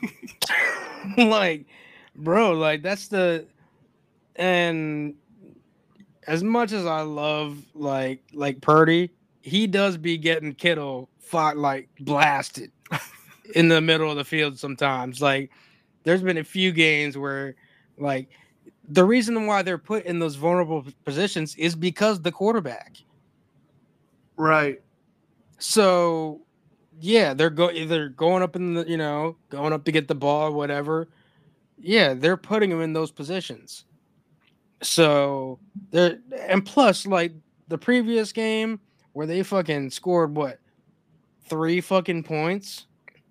Speaker 2: Like, bro, like that's the and as much as I love like like Purdy, he does be getting Kittle fought like blasted in the middle of the field sometimes. Like there's been a few games where like the reason why they're put in those vulnerable positions is because the quarterback.
Speaker 1: Right.
Speaker 2: So yeah, they're go either going up in the you know going up to get the ball or whatever. Yeah, they're putting him in those positions. So they're and plus like the previous game where they fucking scored what three fucking points.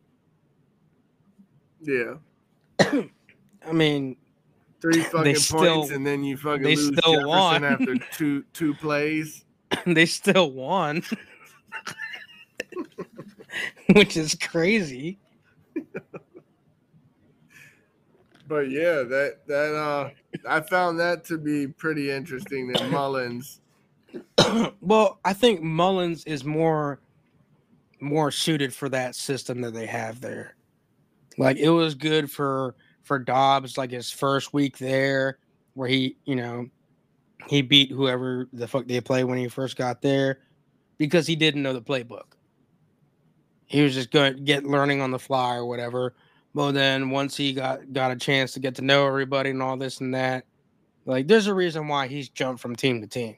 Speaker 1: Yeah.
Speaker 2: I mean,
Speaker 1: Three fucking
Speaker 2: still-
Speaker 1: points and then you fucking
Speaker 2: they
Speaker 1: lose
Speaker 2: still
Speaker 1: Jefferson
Speaker 2: won.
Speaker 1: after two two plays.
Speaker 2: they still won, which is crazy.
Speaker 1: But yeah, that that uh I found that to be pretty interesting that Mullins
Speaker 2: Well, I think Mullins is more more suited for that system that they have there. Like it was good for for Dobbs, like his first week there, where he, you know, he beat whoever the fuck they play when he first got there because he didn't know the playbook. He was just going get learning on the fly or whatever. Well, then once he got got a chance to get to know everybody and all this and that, like there's a reason why he's jumped from team to team.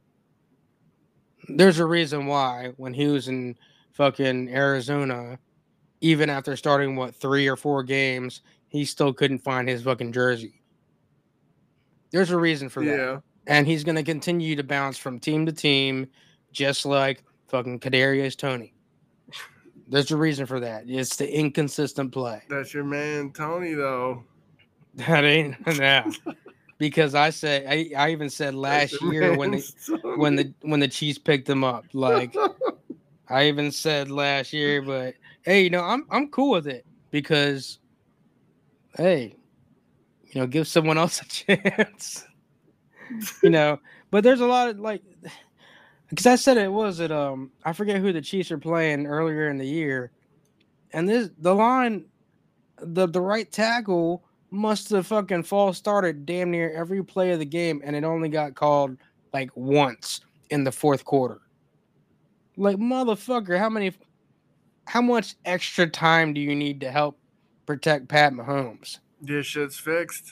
Speaker 2: There's a reason why when he was in fucking Arizona, even after starting what three or four games, he still couldn't find his fucking jersey. There's a reason for that.
Speaker 1: Yeah.
Speaker 2: And he's gonna continue to bounce from team to team, just like fucking Kadarius Toney. There's a reason for that. It's the inconsistent play.
Speaker 1: That's your man Tony, though.
Speaker 2: That ain't nah. Because I said I, I even said last year when the when the when the Chiefs picked him up. Like I even said last year, but hey, you know, I'm I'm cool with it because hey, you know, give someone else a chance. You know, but there's a lot of like because I said it was it um I forget who the Chiefs are playing earlier in the year, and this the line the the right tackle must have fucking false started damn near every play of the game, and it only got called like once in the fourth quarter. Like motherfucker, how many how much extra time do you need to help protect Pat Mahomes?
Speaker 1: This shit's fixed.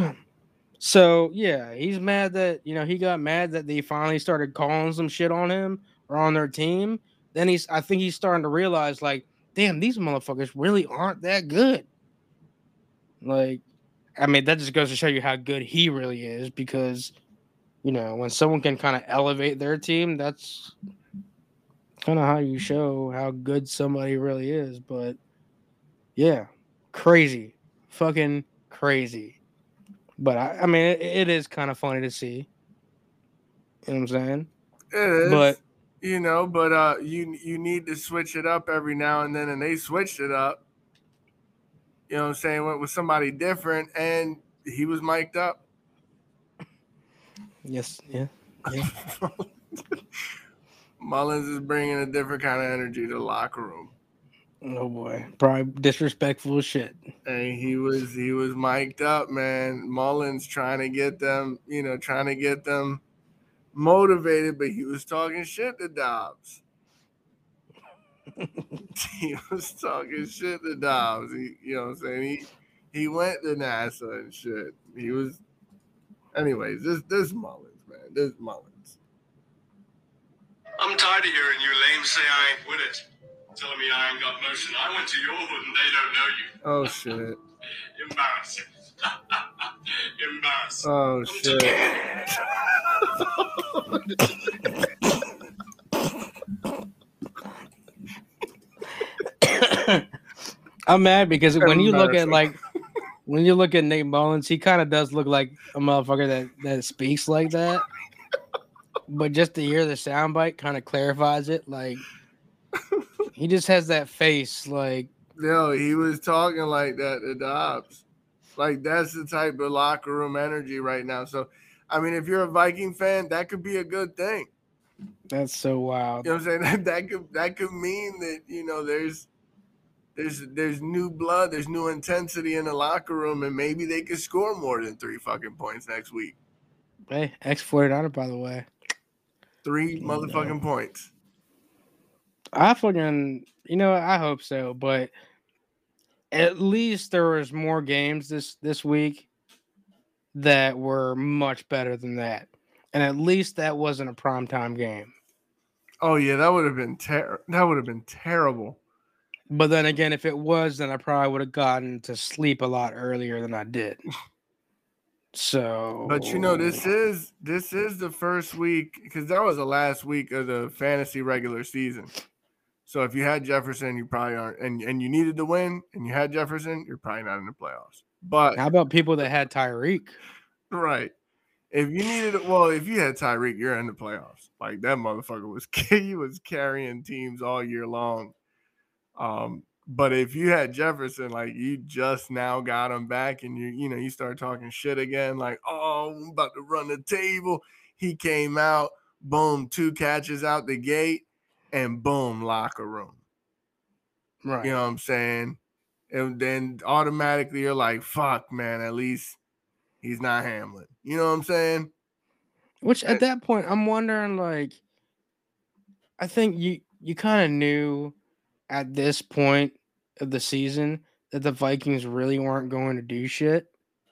Speaker 2: So yeah, he's mad that you know he got mad that they finally started calling some shit on him or on their team. Then he's I think he's starting to realize like, damn, these motherfuckers really aren't that good. Like, I mean, that just goes to show you how good he really is because, you know, when someone can kind of elevate their team, that's kind of how you show how good somebody really is. But yeah, crazy, fucking crazy. But I, I mean, it, it is kind of funny to see. You know what I'm saying?
Speaker 1: It is.
Speaker 2: But
Speaker 1: you know, but uh, you you need to switch it up every now and then, and they switched it up. You know what I'm saying? Went with somebody different, and he was mic'd up.
Speaker 2: Yes, yeah, yeah.
Speaker 1: Mullins is bringing a different kind of energy to the locker room.
Speaker 2: Oh boy, probably disrespectful as shit.
Speaker 1: And he was he was mic'd up, man. Mullins trying to get them, you know, trying to get them motivated, but he was talking shit to Dobbs. He was talking shit to Dobbs. He, you know what I'm saying? He he went to NASA and shit. He was anyways, this this Mullins, man. This Mullins.
Speaker 3: I'm tired of hearing you lame say I ain't with it. Telling me I ain't got motion. I went to your hood and they don't know you.
Speaker 1: Oh shit.
Speaker 3: Embarrassing. Embarrassing.
Speaker 1: Oh shit.
Speaker 2: I'm mad because when you look at like when you look at Nate Mullins, he kind of does look like a motherfucker that, that speaks like that. But just to hear the soundbite kind of clarifies it. Like he just has that face. Like
Speaker 1: no, he was talking like that to Dobbs. Like that's the type of locker room energy right now. So, I mean, if you're a Viking fan, that could be a good thing.
Speaker 2: That's so wild.
Speaker 1: You know what I'm saying? That, that could that could mean that you know there's there's there's new blood, there's new intensity in the locker room, and maybe they could score more than three fucking points next week.
Speaker 2: Hey, X forty-niner, by the way.
Speaker 1: Three motherfucking points.
Speaker 2: I fucking, you know, I hope so, but at least there was more games this this week that were much better than that, and at least that wasn't a primetime game.
Speaker 1: Oh yeah, that would have been ter- that would have been terrible.
Speaker 2: But then again, if it was, then I probably would have gotten to sleep a lot earlier than I did. So,
Speaker 1: but you know, this is this is the first week because that was the last week of the fantasy regular season. So if you had Jefferson, you probably aren't, and, and you needed to win, and you had Jefferson, you're probably not in the playoffs. But
Speaker 2: how about people that had Tyreek?
Speaker 1: Right. If you needed, well, if you had Tyreek, you're in the playoffs. Like that motherfucker was, he was carrying teams all year long. Um, but if you had Jefferson, like you just now got him back, and you, you know, you start talking shit again, like, oh, I'm about to run the table. He came out, boom, two catches out the gate, and boom, locker room.
Speaker 2: Right.
Speaker 1: You know what I'm saying? And then automatically you're like, fuck, man, at least he's not Hamlin. You know what I'm saying?
Speaker 2: Which at that point, I'm wondering, like, I think you you kind of knew at this point of the season that the Vikings really weren't going to do shit.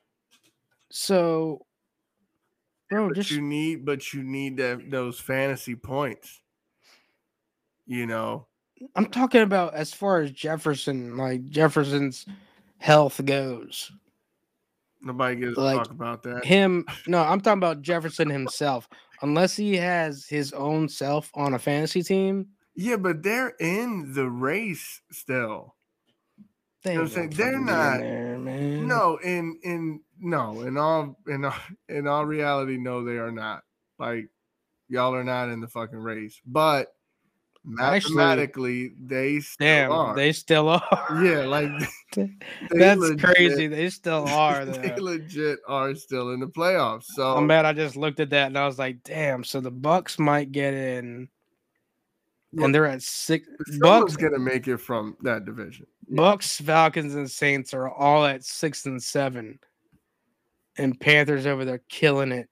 Speaker 2: So, bro,
Speaker 1: But
Speaker 2: just
Speaker 1: you need, but you need that those fantasy points. You know,
Speaker 2: I'm talking about as far as Jefferson, like Jefferson's health goes.
Speaker 1: nobody gives
Speaker 2: Like,
Speaker 1: a fuck about that.
Speaker 2: Him, no, I'm talking about Jefferson himself. Unless he has his own self on a fantasy team,
Speaker 1: Yeah, but they're in the race still.
Speaker 2: they
Speaker 1: You know
Speaker 2: ain't
Speaker 1: what I'm saying?
Speaker 2: gonna
Speaker 1: They're
Speaker 2: fucking be in
Speaker 1: not.
Speaker 2: there, man.
Speaker 1: No, in in no, in all in all, in all reality, no, they are not. Like y'all are not in the fucking race, but
Speaker 2: Actually,
Speaker 1: mathematically, they still
Speaker 2: damn,
Speaker 1: are.
Speaker 2: they still are.
Speaker 1: Yeah, like they
Speaker 2: That's
Speaker 1: legit-
Speaker 2: crazy. They still are.
Speaker 1: they
Speaker 2: Though.
Speaker 1: legit are still in the playoffs. So
Speaker 2: I'm mad. I just looked at that and I was like, damn. So the Bucks might get in,
Speaker 1: Well,
Speaker 2: and they're at six.
Speaker 1: someone's
Speaker 2: Bucks,
Speaker 1: gonna make it from that division.
Speaker 2: Bucks, Falcons, and Saints are all at six and seven, and Panthers over there killing it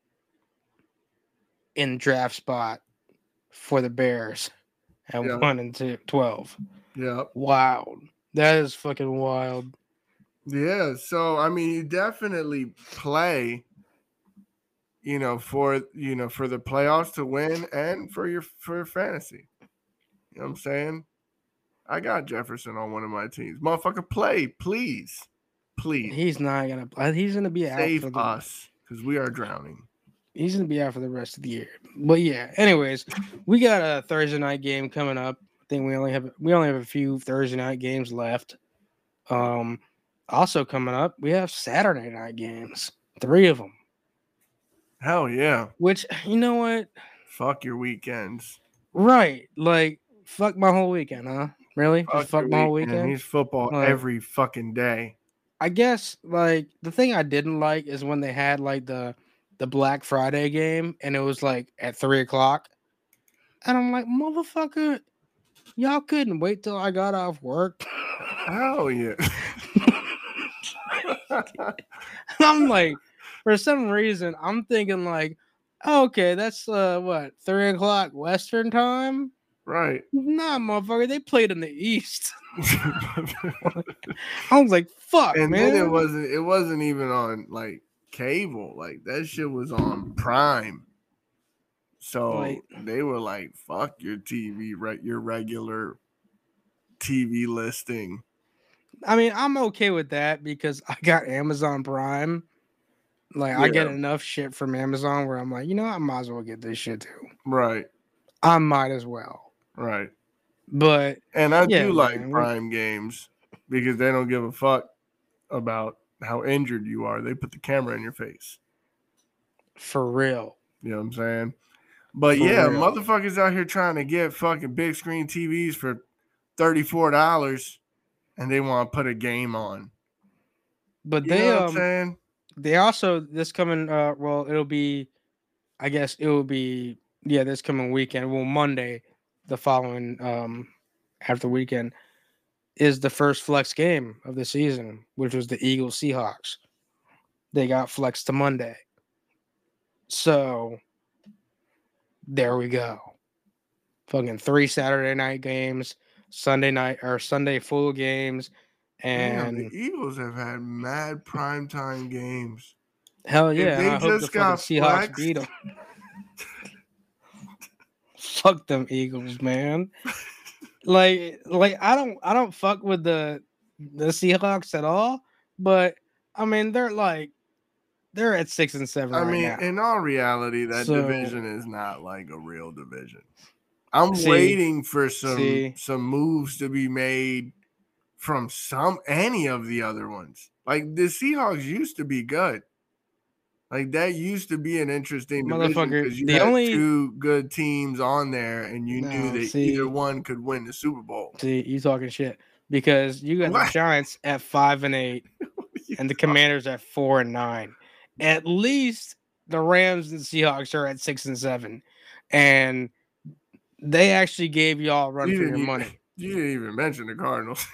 Speaker 2: in draft spot for the Bears at
Speaker 1: Yeah.
Speaker 2: one and two, twelve.
Speaker 1: Yeah.
Speaker 2: Wow, that is fucking wild.
Speaker 1: Yeah. So I mean, you definitely play, you know, for you know, for the playoffs to win and for your for fantasy. You know what I'm saying? I got Jefferson on one of my teams. Motherfucker, play, please. Please.
Speaker 2: He's not gonna play. He's gonna be out
Speaker 1: Save
Speaker 2: for the.
Speaker 1: us because we are drowning.
Speaker 2: He's gonna be out for the rest of the year. But yeah, anyways, we got a Thursday night game coming up. I think we only have we only have a few Thursday night games left. Um, also coming up, we have Saturday night games, three of them.
Speaker 1: Hell yeah.
Speaker 2: Which, you know what?
Speaker 1: Fuck your weekends.
Speaker 2: Right, like fuck my whole weekend, huh? Really? Just
Speaker 1: Fuck
Speaker 2: fuck
Speaker 1: your
Speaker 2: my whole
Speaker 1: weekend.
Speaker 2: weekend.
Speaker 1: He's football
Speaker 2: Like-
Speaker 1: every fucking day.
Speaker 2: I guess like the thing I didn't like is when they had like the the Black Friday game and it was like at three o'clock, and I'm like, motherfucker, y'all couldn't wait till I got off work.
Speaker 1: Hell yeah.
Speaker 2: I'm like, for some reason, I'm thinking like, okay, that's uh what three o'clock Western time.
Speaker 1: Right.
Speaker 2: Nah, motherfucker, they played in the East. I was like, fuck,
Speaker 1: And
Speaker 2: man.
Speaker 1: then it wasn't it wasn't even on like cable. Like that shit was on Prime. So
Speaker 2: Like-
Speaker 1: they were like, fuck your T V, right? Your regular T V listing.
Speaker 2: I mean, I'm okay with that because I got Amazon Prime. Like, I get
Speaker 1: Yeah.
Speaker 2: enough shit from Amazon where I'm like, you know, I might as well get this shit too.
Speaker 1: Right.
Speaker 2: I might as well.
Speaker 1: Right.
Speaker 2: But
Speaker 1: And I
Speaker 2: Yeah,
Speaker 1: do like
Speaker 2: man, we-
Speaker 1: Prime games because they don't give a fuck about how injured you are. They put the camera in your face.
Speaker 2: for real,
Speaker 1: You know what I'm saying? But
Speaker 2: For
Speaker 1: yeah,
Speaker 2: real.
Speaker 1: motherfuckers out here trying to get fucking big screen T Vs for thirty-four dollars and they want to put a game on.
Speaker 2: but
Speaker 1: You
Speaker 2: they
Speaker 1: know what I'm
Speaker 2: um
Speaker 1: saying?
Speaker 2: they also this coming uh well it'll be, I guess it will be yeah this coming weekend, well Monday, the following um after weekend is the first flex game of the season, which was the Eagles Seahawks. They got flexed to Monday. So there we go. Fucking three Saturday night games, Sunday night or Sunday full games,
Speaker 1: Damn,
Speaker 2: and
Speaker 1: the Eagles have had mad primetime games.
Speaker 2: hell
Speaker 1: if
Speaker 2: yeah, and
Speaker 1: they
Speaker 2: I hope the
Speaker 1: just
Speaker 2: fucking
Speaker 1: got
Speaker 2: Seahawks
Speaker 1: flexed-
Speaker 2: beat them. Fuck them Eagles, man. Like, like I don't, I don't fuck with the the Seahawks at all. But I mean, they're like, they're at six and seven
Speaker 1: I
Speaker 2: right
Speaker 1: mean,
Speaker 2: now.
Speaker 1: in all reality, that
Speaker 2: So-
Speaker 1: division is not like a real division. I'm
Speaker 2: See,
Speaker 1: waiting for some
Speaker 2: see.
Speaker 1: some moves to be made from some any of the other ones. Like the Seahawks used to be good. Like that used to be an interesting division
Speaker 2: Motherfucker,
Speaker 1: because you
Speaker 2: the
Speaker 1: had
Speaker 2: only-
Speaker 1: two good teams on there, and you knew
Speaker 2: No,
Speaker 1: that
Speaker 2: see.
Speaker 1: either one could win the Super Bowl.
Speaker 2: See, you talking shit because you got the
Speaker 1: What?
Speaker 2: Giants at five and eight, and the Commanders at four and nine. At least the Rams and Seahawks are at six and seven. and they actually gave y'all a run
Speaker 1: You
Speaker 2: for your
Speaker 1: didn't, even,
Speaker 2: money.
Speaker 1: you didn't even mention the Cardinals.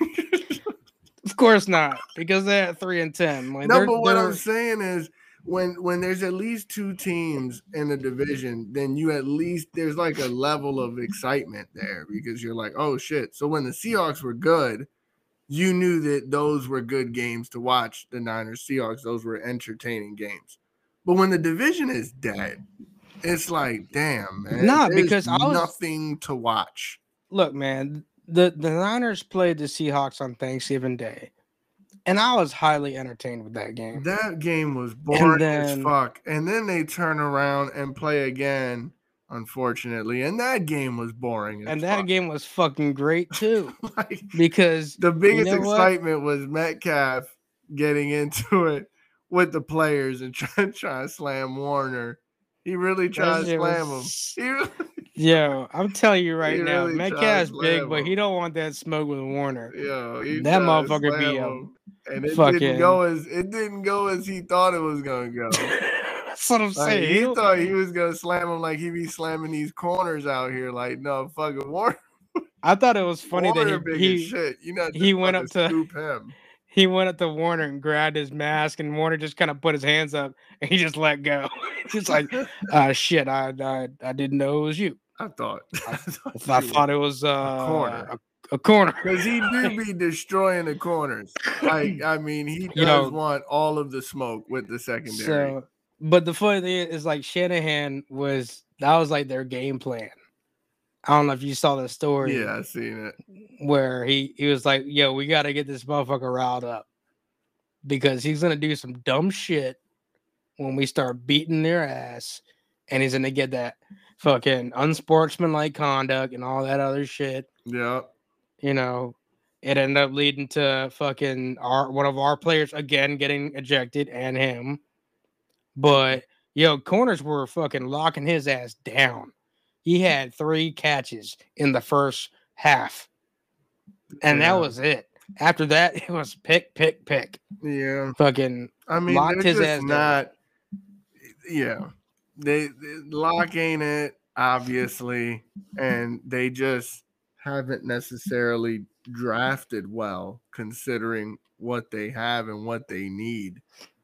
Speaker 2: Of course not, because they're at three and ten. Like,
Speaker 1: no,
Speaker 2: they're,
Speaker 1: but what
Speaker 2: they're,
Speaker 1: I'm saying is when when there's at least two teams in the division, then you at least there's like a level of excitement there because you're like, oh shit. So when the Seahawks were good, you knew that those were good games to watch. The Niners Seahawks, those were entertaining games. But when the division is dead, it's like, damn, man,
Speaker 2: Nah,
Speaker 1: there's
Speaker 2: because I was-
Speaker 1: nothing to watch.
Speaker 2: look, man, the, the Niners played the Seahawks on Thanksgiving Day, and I was highly entertained with that game.
Speaker 1: That game was boring
Speaker 2: then-
Speaker 1: as fuck. And then they turn around and play again, unfortunately. And that game was boring as
Speaker 2: And that
Speaker 1: fuck.
Speaker 2: game was fucking great too,
Speaker 1: Like,
Speaker 2: because
Speaker 1: the biggest
Speaker 2: know what?
Speaker 1: excitement was Metcalf getting into it with the players and trying try to slam Warner. He really tried to
Speaker 2: shit
Speaker 1: slam
Speaker 2: was-
Speaker 1: him. He really,
Speaker 2: yo, I'm telling you right
Speaker 1: He
Speaker 2: now,
Speaker 1: really tried to
Speaker 2: Metcalf's
Speaker 1: slam
Speaker 2: big, but
Speaker 1: him.
Speaker 2: he don't want that smoke with Warner.
Speaker 1: yo, he
Speaker 2: That
Speaker 1: tried to
Speaker 2: motherfucker be
Speaker 1: slam
Speaker 2: a
Speaker 1: him. And it
Speaker 2: fucking-
Speaker 1: didn't go as it didn't go as he thought it was gonna go.
Speaker 2: That's what I'm
Speaker 1: Like,
Speaker 2: saying.
Speaker 1: he
Speaker 2: don't-
Speaker 1: thought he was gonna slam him like he be slamming these corners out here. Like, no, fucking Warner.
Speaker 2: I thought it was funny
Speaker 1: Warner
Speaker 2: that
Speaker 1: big
Speaker 2: he,
Speaker 1: as
Speaker 2: he
Speaker 1: shit. You know,
Speaker 2: he went up to-
Speaker 1: scoop him.
Speaker 2: he went up to Warner and grabbed his mask, and Warner just kind of put his hands up and he just let go. He's like, uh, shit, I, I I didn't know it was you.
Speaker 1: I thought. I
Speaker 2: I
Speaker 1: thought,
Speaker 2: thought it was uh,
Speaker 1: corner.
Speaker 2: A, a corner.
Speaker 1: because he do be destroying the corners. Like, I mean, he does
Speaker 2: You know-
Speaker 1: want all of the smoke with the secondary.
Speaker 2: So, but the funny thing is, like, Shanahan was that was like their game plan. I don't know if you saw the story.
Speaker 1: yeah, I seen it.
Speaker 2: Where he he was like, "Yo, we got to get this motherfucker riled up because he's gonna do some dumb shit when we start beating their ass, and he's gonna get that fucking unsportsmanlike conduct and all that other shit."
Speaker 1: Yeah.
Speaker 2: You know, it ended up leading to fucking our one of our players again getting ejected and him. But yo, corners were fucking locking his ass down. He had three catches in the first half. And
Speaker 1: Yeah.
Speaker 2: that was it. After that, it was pick, pick, pick.
Speaker 1: Yeah.
Speaker 2: Fucking
Speaker 1: I mean,
Speaker 2: Locked
Speaker 1: they're
Speaker 2: his
Speaker 1: just
Speaker 2: ass down.
Speaker 1: not. Yeah, they, they lock ain't it obviously, and they just haven't necessarily drafted well, considering what they have and what they need,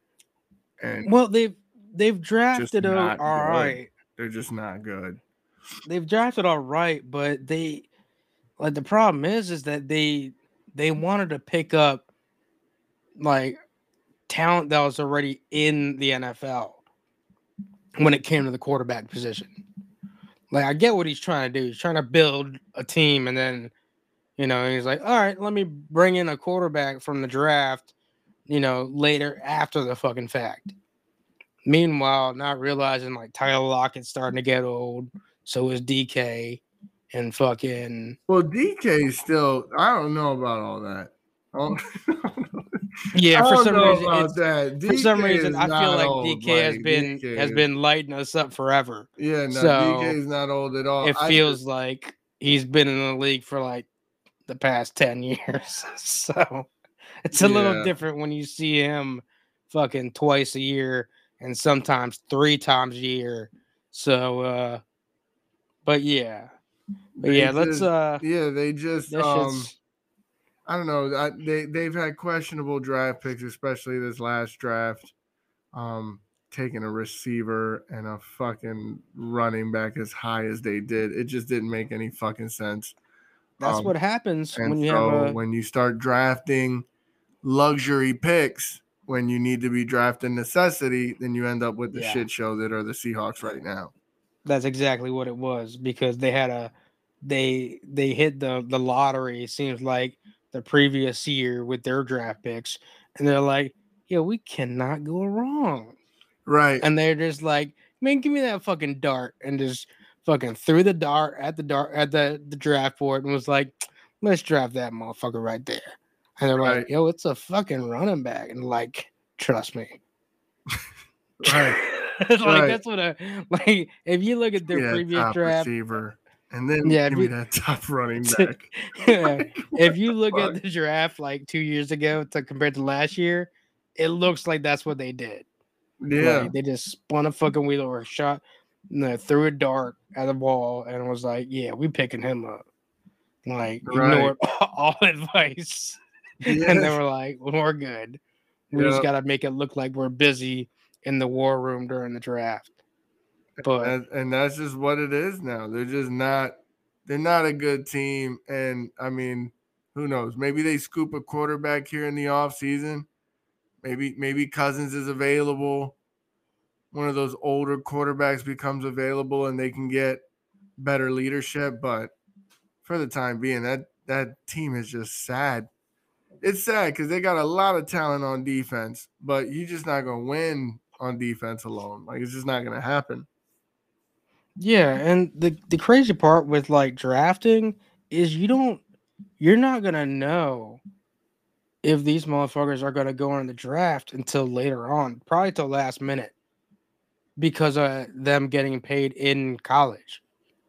Speaker 1: and
Speaker 2: well, they've they've drafted a-
Speaker 1: not
Speaker 2: all
Speaker 1: good.
Speaker 2: right.
Speaker 1: they're just not good.
Speaker 2: They've drafted all right, but they like the problem is is that they they wanted to pick up like talent that was already in the N F L when it came to the quarterback position. Like, I get what he's trying to do. He's trying to build a team, and then, you know, he's like, all right, let me bring in a quarterback from the draft, you know, later after the fucking fact. Meanwhile, not realizing like Tyler Lockett's starting to get old, so is D K, and fucking
Speaker 1: Well, D K still. I don't know about all that. I don't-
Speaker 2: yeah.
Speaker 1: I
Speaker 2: For
Speaker 1: don't
Speaker 2: some
Speaker 1: know
Speaker 2: reason,
Speaker 1: about
Speaker 2: it's,
Speaker 1: that.
Speaker 2: for some
Speaker 1: D K
Speaker 2: reason,
Speaker 1: is
Speaker 2: I feel
Speaker 1: not
Speaker 2: like
Speaker 1: old.
Speaker 2: D K has
Speaker 1: Like,
Speaker 2: been
Speaker 1: D K
Speaker 2: has
Speaker 1: is-
Speaker 2: been lighting us up forever.
Speaker 1: Yeah, no,
Speaker 2: So,
Speaker 1: D K is not old at all.
Speaker 2: It
Speaker 1: I
Speaker 2: feels
Speaker 1: just-
Speaker 2: like he's been in the league for like the past ten years. So it's a little
Speaker 1: Yeah.
Speaker 2: different when you see him fucking twice a year and sometimes three times a year. So uh but yeah. But
Speaker 1: they
Speaker 2: yeah, let's
Speaker 1: just-
Speaker 2: uh
Speaker 1: Yeah, they just
Speaker 2: that
Speaker 1: um.
Speaker 2: shit's
Speaker 1: I don't know. I, they they've had questionable draft picks, especially this last draft. Um, taking a receiver and a fucking running back as high as they did, it just didn't make any fucking sense.
Speaker 2: that's
Speaker 1: Um,
Speaker 2: what happens
Speaker 1: And
Speaker 2: when you
Speaker 1: so
Speaker 2: have a
Speaker 1: when you start drafting luxury picks when you need to be drafting necessity, then you end up with the
Speaker 2: Yeah.
Speaker 1: shit show that are the Seahawks right now.
Speaker 2: that's exactly what it was because they had a they they hit the the lottery, it seems like the previous year with their draft picks, and they're like, yeah, we cannot go wrong.
Speaker 1: Right.
Speaker 2: And they're just like, man, give me that fucking dart, and just fucking threw the dart at the dart at the, the draft board and was like, let's draft that motherfucker right there. And they're
Speaker 1: Right.
Speaker 2: like, yo, it's a fucking running back. And like, trust me.
Speaker 1: Right.
Speaker 2: It's like
Speaker 1: Right.
Speaker 2: that's what a like if you look at their
Speaker 1: Yeah,
Speaker 2: previous
Speaker 1: top
Speaker 2: draft,
Speaker 1: receiver. And then
Speaker 2: Yeah,
Speaker 1: give
Speaker 2: if
Speaker 1: me
Speaker 2: you-
Speaker 1: that top running back.
Speaker 2: if you look
Speaker 1: Fuck.
Speaker 2: at the draft like two years ago to compared to last year, it looks like that's what they did.
Speaker 1: Yeah.
Speaker 2: Like, they just spun a fucking wheel or a shot. you know, threw a dart at the ball and was like, "Yeah, we picking him up." Like
Speaker 1: Right.
Speaker 2: ignored all advice,
Speaker 1: Yeah.
Speaker 2: and they were like, well, "We're good. We just
Speaker 1: Yep.
Speaker 2: got to make it look like we're busy in the war room during the draft." But
Speaker 1: And, and that's just what it is now. They're just not. They're not a good team. And I mean, who knows? Maybe they scoop a quarterback here in the offseason. Maybe maybe Cousins is available. One of those older quarterbacks becomes available, and they can get better leadership. But for the time being, that that team is just sad. It's sad because they got a lot of talent on defense, but you're just not gonna win on defense alone. Like it's just not gonna happen.
Speaker 2: yeah, and the the crazy part with like drafting is you don't you're not gonna know if these motherfuckers are gonna go in the draft until later on, probably till last minute, because of them getting paid in college.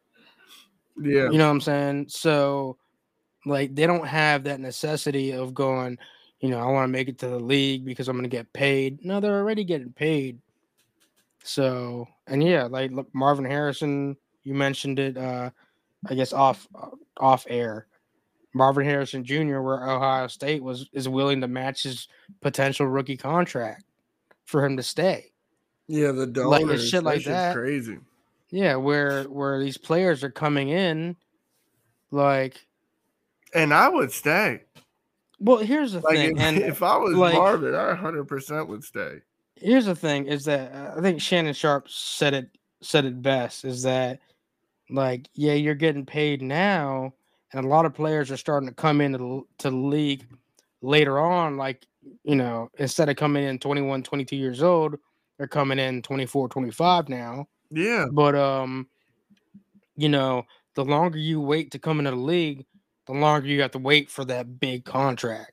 Speaker 1: Yeah.
Speaker 2: You know what I'm saying? So like they don't have that necessity of going, you know, I want to make it to the league because I'm gonna get paid. No, they're already getting paid. So and yeah, like look, Marvin Harrison, you mentioned it. Uh, I guess off uh, off air. Marvin Harrison Junior, where Ohio State was is willing to match his potential rookie contract for him to stay.
Speaker 1: Yeah, the
Speaker 2: Like
Speaker 1: donors.
Speaker 2: it's shit
Speaker 1: that
Speaker 2: like
Speaker 1: shit's
Speaker 2: that.
Speaker 1: crazy.
Speaker 2: Yeah, where where these players are coming in, like,
Speaker 1: And I would stay.
Speaker 2: well, here's the
Speaker 1: Like
Speaker 2: thing,
Speaker 1: if,
Speaker 2: and
Speaker 1: if I was
Speaker 2: like,
Speaker 1: Marvin, I one hundred percent would stay.
Speaker 2: here's the thing is that uh, I think Shannon Sharp said it said it best is that like yeah you're getting paid now and a lot of players are starting to come into the, to the league later on, like, you know, instead of coming in twenty-one, twenty-two years old, they're coming in twenty-four, twenty-five now.
Speaker 1: Yeah.
Speaker 2: But um you know, the longer you wait to come into the league, the longer you have to wait for that big contract.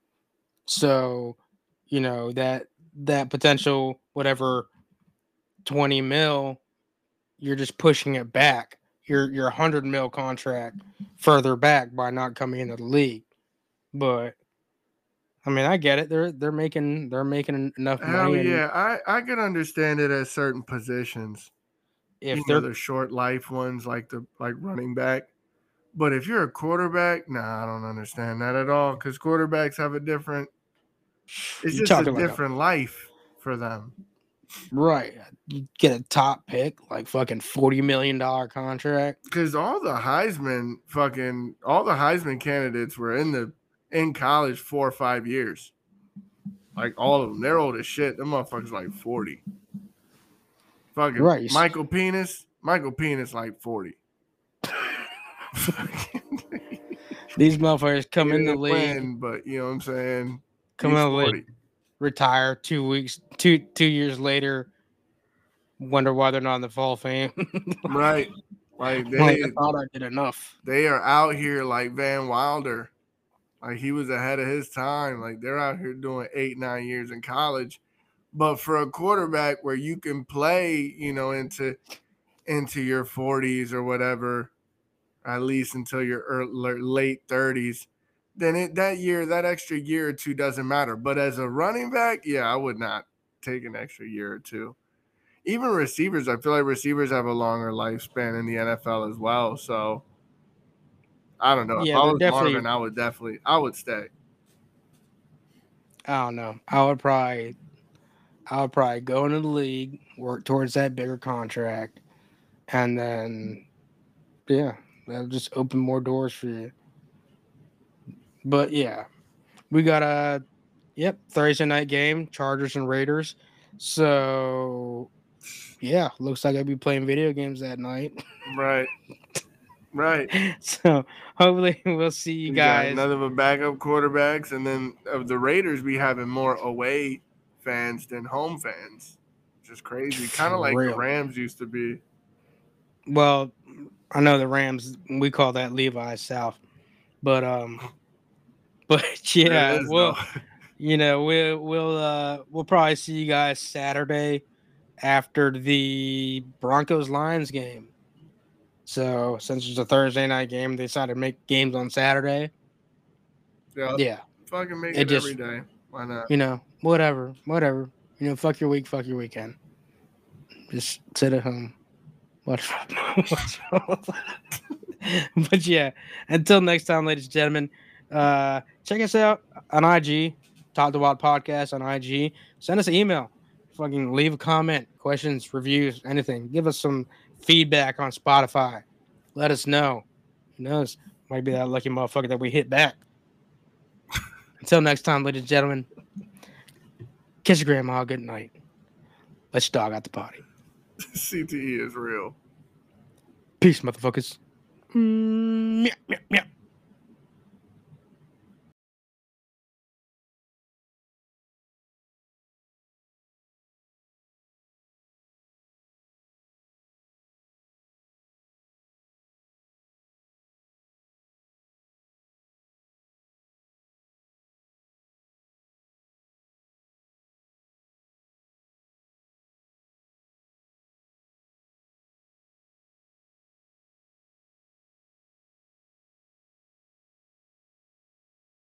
Speaker 2: So, you know, that that potential whatever twenty mil, you're just pushing it back. Your your one hundred mil contract further back by not coming into the league. But I mean, I get it. They're they're making they're making enough
Speaker 1: Hell
Speaker 2: money, and
Speaker 1: yeah. I, I can understand it at certain positions.
Speaker 2: if
Speaker 1: You know,
Speaker 2: they're
Speaker 1: the short life ones like the like running back. But if you're a quarterback, nah, I don't understand that at all. Because quarterbacks have a different it's
Speaker 2: you're
Speaker 1: just a
Speaker 2: talking like a,
Speaker 1: different life for them.
Speaker 2: right, you get a top pick like fucking forty million dollar contract.
Speaker 1: Because all the Heisman fucking all the Heisman candidates were in the in college four or five years. Like all of them. They're old as shit. Them motherfuckers like forty. Fucking
Speaker 2: Right.
Speaker 1: Michael Penis. Michael Penis like forty.
Speaker 2: These motherfuckers come in the
Speaker 1: didn't
Speaker 2: league,
Speaker 1: win, but you know what I'm saying?
Speaker 2: come
Speaker 1: He's
Speaker 2: in the league,
Speaker 1: forty.
Speaker 2: retire two weeks, two two years later, wonder why they're not in the Hall of Fame.
Speaker 1: Right. Like
Speaker 2: Like,
Speaker 1: they
Speaker 2: I thought I did enough.
Speaker 1: they are out here like Van Wilder. Like he was ahead of his time. Like they're out here doing eight, nine years in college. But for a quarterback where you can play, you know, into into your forties or whatever, at least until your early, late thirties, then it, that year, that extra year or two doesn't matter. But as a running back, yeah, I would not take an extra year or two. Even receivers, I feel like receivers have a longer lifespan in the N F L as well. So I don't know. If
Speaker 2: Yeah,
Speaker 1: I
Speaker 2: they're
Speaker 1: was
Speaker 2: definitely.
Speaker 1: Marvin, I would definitely, I would stay.
Speaker 2: I don't know. I would probably, I would probably go into the league, work towards that bigger contract, and then, yeah, that'll just open more doors for you. But yeah, we got a, yep, Thursday night game, Chargers and Raiders. So yeah, looks like I'll be playing video games that night.
Speaker 1: Right. Right.
Speaker 2: So hopefully we'll see you
Speaker 1: We got
Speaker 2: guys.
Speaker 1: none of the backup quarterbacks, and then of the Raiders, we having more away fans than home fans, which is crazy. Kind of
Speaker 2: For
Speaker 1: like the
Speaker 2: real.
Speaker 1: Rams used to be.
Speaker 2: Well, I know the Rams, we call that Levi's South, but um, but yeah,
Speaker 1: It is,
Speaker 2: well,
Speaker 1: though.
Speaker 2: you know, we'll we'll uh we'll probably see you guys Saturday after the Broncos Lions game. So since it's a Thursday night game, they decided to make games on Saturday.
Speaker 1: Yeah.
Speaker 2: Yeah,
Speaker 1: Fucking make
Speaker 2: It
Speaker 1: it,
Speaker 2: just-
Speaker 1: every day. Why not?
Speaker 2: you know, whatever, whatever. You know, fuck your week, fuck your weekend. Just sit at home. Watch, watch. But yeah, until next time, ladies and gentlemen, uh, check us out on I G, Talk the Wild Podcast on I G. Send us an email. Fucking leave a comment, questions, reviews, anything. Give us some feedback on Spotify. Let us know. Who knows? Might be that lucky motherfucker that we hit back. Until next time, ladies and gentlemen, kiss your grandma. Good night. Let your dog out the potty.
Speaker 1: C T E is real.
Speaker 2: Peace, motherfuckers. Mm, meow, meow, meow.